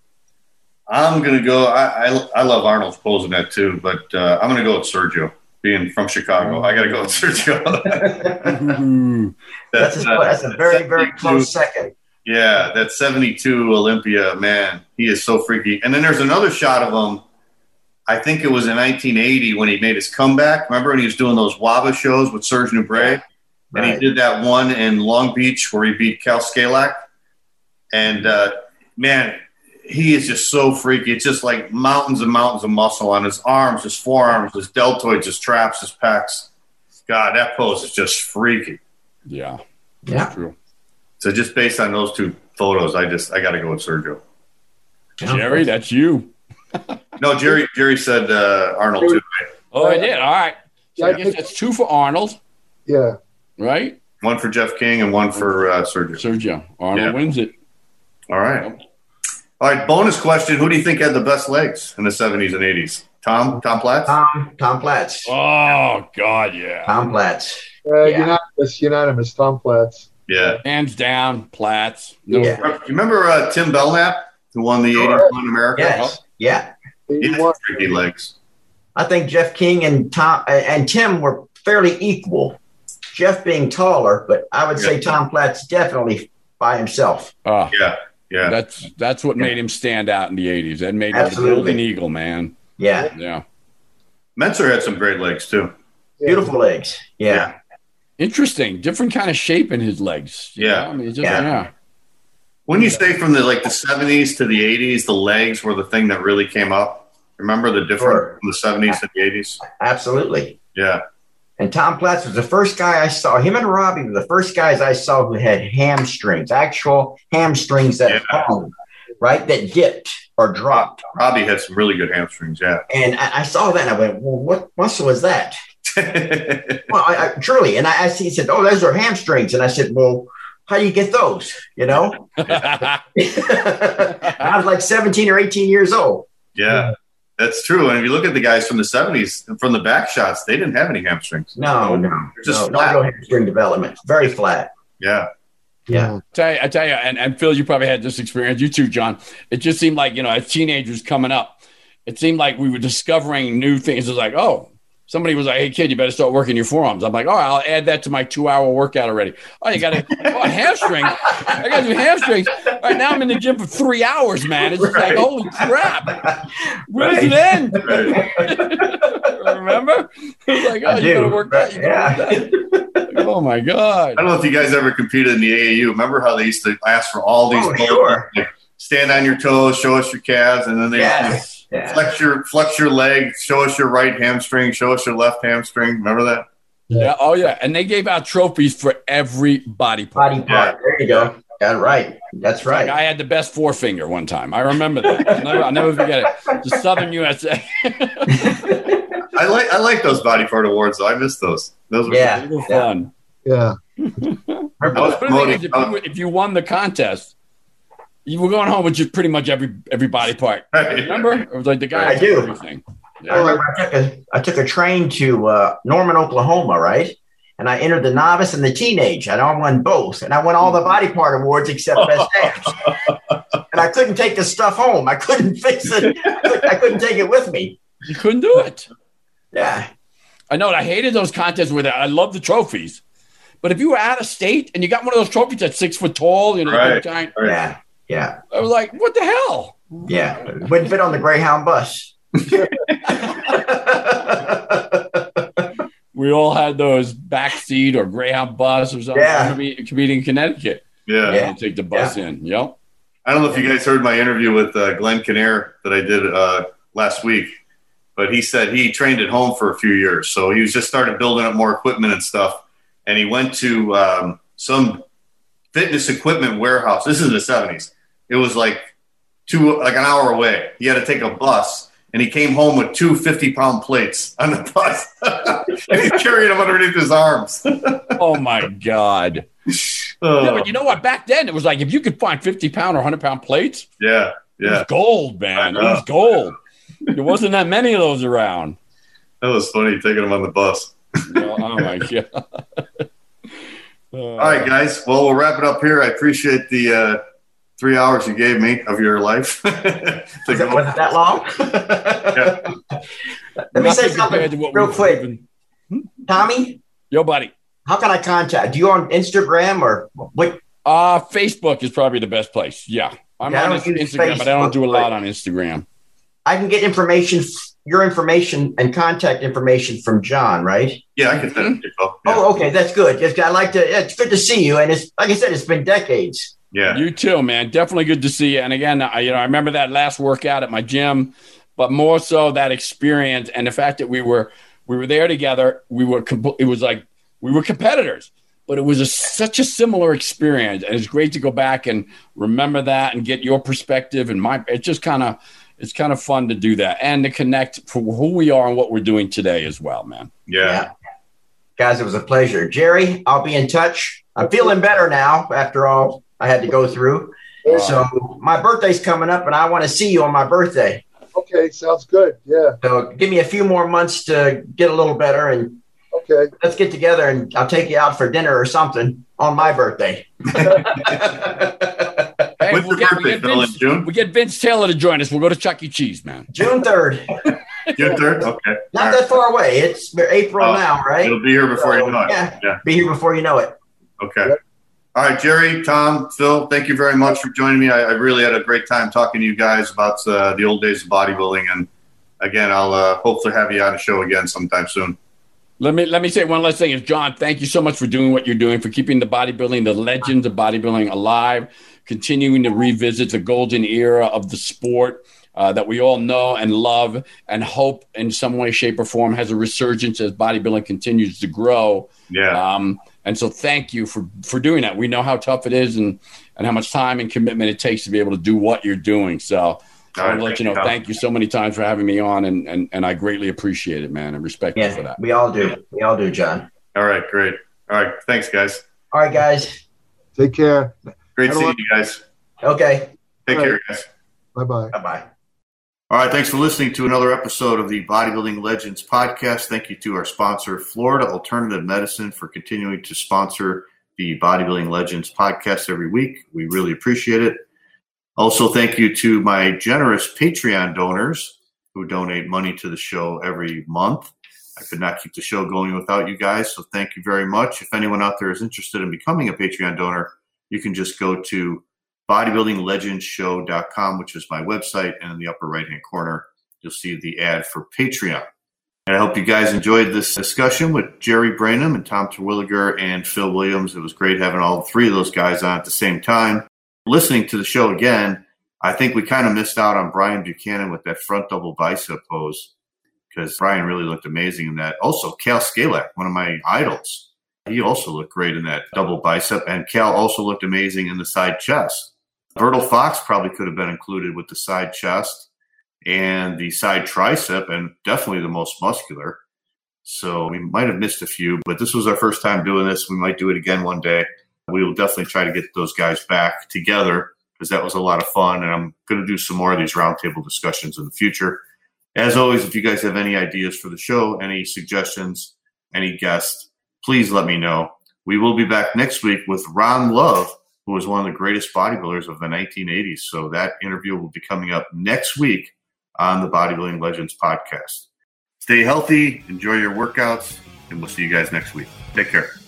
I'm gonna go. I I, I love Arnold's pose in that too, but uh, I'm gonna go with Sergio. Being from Chicago, I got to go with Sergio. Ooh. That's, a, uh, that's a very, very seventy-two close second. Yeah, that seventy-two Olympia, man, he is so freaky. And then there's another shot of him. I think it was in nineteen eighty when he made his comeback. Remember when he was doing those W A B A shows with Serge Nubret? And he Right. did that one in Long Beach where he beat Cal Skalak. And, uh, man, he is just so freaky. It's just like mountains and mountains of muscle on his arms, his forearms, his deltoids, his traps, his pecs. God, that pose is just freaky. Yeah. Yeah. True. So just based on those two photos, I just I got to go with Sergio. Jerry, that's you. No, Jerry. Jerry said uh, Arnold too. Right? Oh, I did. All right. So Yeah, I I guess think- that's two for Arnold, Yeah. right? One for Jeff King and one for uh, Sergio. Sergio. Arnold Yeah. wins it. All right. All right. Bonus question: who do you think had the best legs in the seventies and eighties? Tom. Tom Platz. Tom, Tom Platz. Oh, God, yeah. Tom Platz. Uh, Yeah. Unanimous, unanimous. Tom Platz. Yeah. Hands down, Platts. No, Yeah. You remember uh, Tim Belknap, who won the Sure. eighty-one America? Yes. Yeah. He had eighty-one. freaky legs. I think Jeff King and Tom and Tim were fairly equal. Jeff being taller, but I would say Yeah. Tom Platz definitely by himself. uh, Yeah. Yeah. that's that's what made him stand out in the eighties. That made him the Absolutely. golden eagle, man. Yeah. Yeah. Menzer had some great legs too. Yeah. Beautiful legs. Yeah. Interesting. Different kind of shape in his legs. You Yeah. know? I mean, it's just, Yeah. yeah. When you say from the like the seventies to the eighties, the legs were the thing that really came up. Remember the difference Sure. from the seventies to the eighties? Absolutely. Yeah. And Tom Platz was the first guy I saw. Him and Robbie were the first guys I saw who had hamstrings, actual hamstrings that Yeah. hung, right? That dipped or dropped. Robbie had some really good hamstrings. Yeah. And I, I saw that and I went, well, what muscle is that? Well, I, I, truly. And I, I he said, oh, those are hamstrings. And I said, well, how do you get those? You know? I was like seventeen or eighteen years old. Yeah, that's true. And if you look at the guys from the seventies, from the back shots, they didn't have any hamstrings. No, no, They're just no, flat. no real hamstring development. Very flat. Yeah. Yeah. tell you, I tell you, and, and Phil, you probably had this experience. You too, John. It just seemed like, you know, as teenagers coming up, it seemed like we were discovering new things. It was like, oh, somebody was like, hey, kid, you better start working your forearms. I'm like, oh, I'll add that to my two-hour workout already. Oh, you got to oh, hamstring. I got to do hamstrings. All right, now I'm in the gym for three hours, man. It's just like, Right. holy crap. Where does Right. it end? Right. Remember? It was like, oh, I you do. got to work out. You Yeah. gotta work out. Like, oh, my God. I don't know if you guys ever competed in the A A U. Remember how they used to ask for all these Oh, poses? sure. Like, stand on your toes, show us your calves, and then they Yes. Yeah. flex your flex your leg, show us your right hamstring, show us your left hamstring. Remember that? Yeah. Oh, yeah. And they gave out trophies for every body part. Body part. There you go. Got it right. That's Like, right. I had the best forefinger one time. I remember that. I'll never, I'll never forget it. The Southern U S A. I like I like those body part awards though. I miss those. Those were Yeah. They were fun. Yeah. I was But the thing promoting. is, if, you, if you won the contest, you were going home with just pretty much every every body part. Remember? It was like the guy I do. everything. I Yeah. remember I took a, I took a train to uh, Norman, Oklahoma, right? And I entered the novice and the teenage, and I won both. And I won all the body part awards except best abs. And I couldn't take the stuff home. I couldn't fix it. I couldn't take it with me. You couldn't do it. Yeah. I know. I hated those contests where I love the trophies, But if you were out of state and you got one of those trophies that's six foot tall, you know, Right. giant, Yeah, yeah, I was like, what the hell? yeah. Wouldn't fit on the Greyhound bus. We all had those backseat or Greyhound bus or something. Yeah. I'm gonna be competing in Connecticut. Yeah. Yeah. And take the bus in. Yep. I don't know if you guys heard my interview with uh, Glenn Kinnear that I did uh, last week, but he said he trained at home for a few years. So he was just started building up more equipment and stuff. And he went to um, some fitness equipment warehouse. This is in the seventies. It was like two, like an hour away. He had to take a bus, and he came home with two fifty-pound plates on the bus. And he's carrying them underneath his arms. Oh my God. Oh, Yeah, but you know what? Back then, it was like if you could find fifty pound or one hundred pound plates, yeah, it was yeah. gold, man. I It know. was gold. There wasn't that many of those around. That was funny taking him on the bus. Oh, oh my God. Uh, All right, guys. Well, we'll wrap it up here. I appreciate the uh, three hours you gave me of your life. Was it, was it that long? Let me say nothing compared to something what real we've quick. given. Tommy, Yo, buddy. how can I contact you on Instagram or what? Uh, Facebook is probably the best place. Yeah. I'm Yeah, I on don't use Instagram, but I don't do a Facebook, lot but- on Instagram. I can get information, your information and contact information from John, right? Yeah, I can send it to you, Phil. Yeah. Oh, okay, that's good. Just, I like to. It's good to see you, and it's like I said, it's been decades. Yeah. You too, man. Definitely good to see you. And again, I, you know, I remember that last workout at my gym, but more so that experience and the fact that we were we were there together. We were. Comp- it was like we were competitors, but it was a, such a similar experience, and it's great to go back and remember that and get your perspective and my. It just kind of. It's kind of fun to do that and to connect for who we are and what we're doing today as well, man. Yeah. Guys, it was a pleasure. Jerry, I'll be in touch. I'm feeling better now after all I had to go through. So my birthday's coming up, and I want to see you on my birthday. Okay, sounds good. Yeah. So give me a few more months to get a little better, and Okay. let's get together, and I'll take you out for dinner or something on my birthday. Hey, When's we'll your get, we birthday, get Phil, Vince, in June? we get Vince Taylor to join us. We'll go to Chuck E. Cheese, man. June third. June third? Okay. Not All that right. far away. It's April Oh, now, right? It'll be here before So, you know it. yeah. Yeah. Be here before you know it. Okay. All right, Jerry, Tom, Phil, thank you very much for joining me. I, I really had a great time talking to you guys about uh, the old days of bodybuilding. And again, I'll uh, hopefully have you on the show again sometime soon. Let me let me say one last thing. Is John, thank you so much for doing what you're doing, for keeping the bodybuilding, the legends of bodybuilding alive, continuing to revisit the golden era of the sport uh, that we all know and love and hope in some way, shape, or form has a resurgence as bodybuilding continues to grow. Yeah. Um, and so thank you for, for doing that. We know how tough it is and, and how much time and commitment it takes to be able to do what you're doing. So I All want right, to let thank you know, you, Tom. thank you so many times for having me on, and, and, and I greatly appreciate it, man, and respect you for Yeah, that. we all do. We all do, John. All right, great. All right, thanks, guys. All right, guys. Take care. Great I don't seeing want- you guys. Okay. Take All care, right. guys. Bye bye. Bye-bye. All right, thanks for listening to another episode of the Bodybuilding Legends podcast. Thank you to our sponsor, Florida Alternative Medicine, for continuing to sponsor the Bodybuilding Legends podcast every week. We really appreciate it. Also, thank you to my generous Patreon donors who donate money to the show every month. I could not keep the show going without you guys, so thank you very much. If anyone out there is interested in becoming a Patreon donor, you can just go to bodybuilding legends show dot com, which is my website, and in the upper right-hand corner, you'll see the ad for Patreon. And I hope you guys enjoyed this discussion with Jerry Brainham and Tom Terwilliger and Phil Williams. It was great having all three of those guys on at the same time. Listening to the show again, I think we kind of missed out on Brian Buchanan with that front double bicep pose, because Brian really looked amazing in that. Also, Cal Skalak, one of my idols, he also looked great in that double bicep, and Cal also looked amazing in the side chest. Bertil Fox probably could have been included with the side chest and the side tricep, and definitely the most muscular. So we might have missed a few, but this was our first time doing this. We might do it again one day. We will definitely try to get those guys back together, because that was a lot of fun, and I'm going to do some more of these roundtable discussions in the future. As always, if you guys have any ideas for the show, any suggestions, any guests, please let me know. We will be back next week with Ron Love, who was one of the greatest bodybuilders of the nineteen eighties. So that interview will be coming up next week on the Bodybuilding Legends podcast. Stay healthy, enjoy your workouts, and we'll see you guys next week. Take care.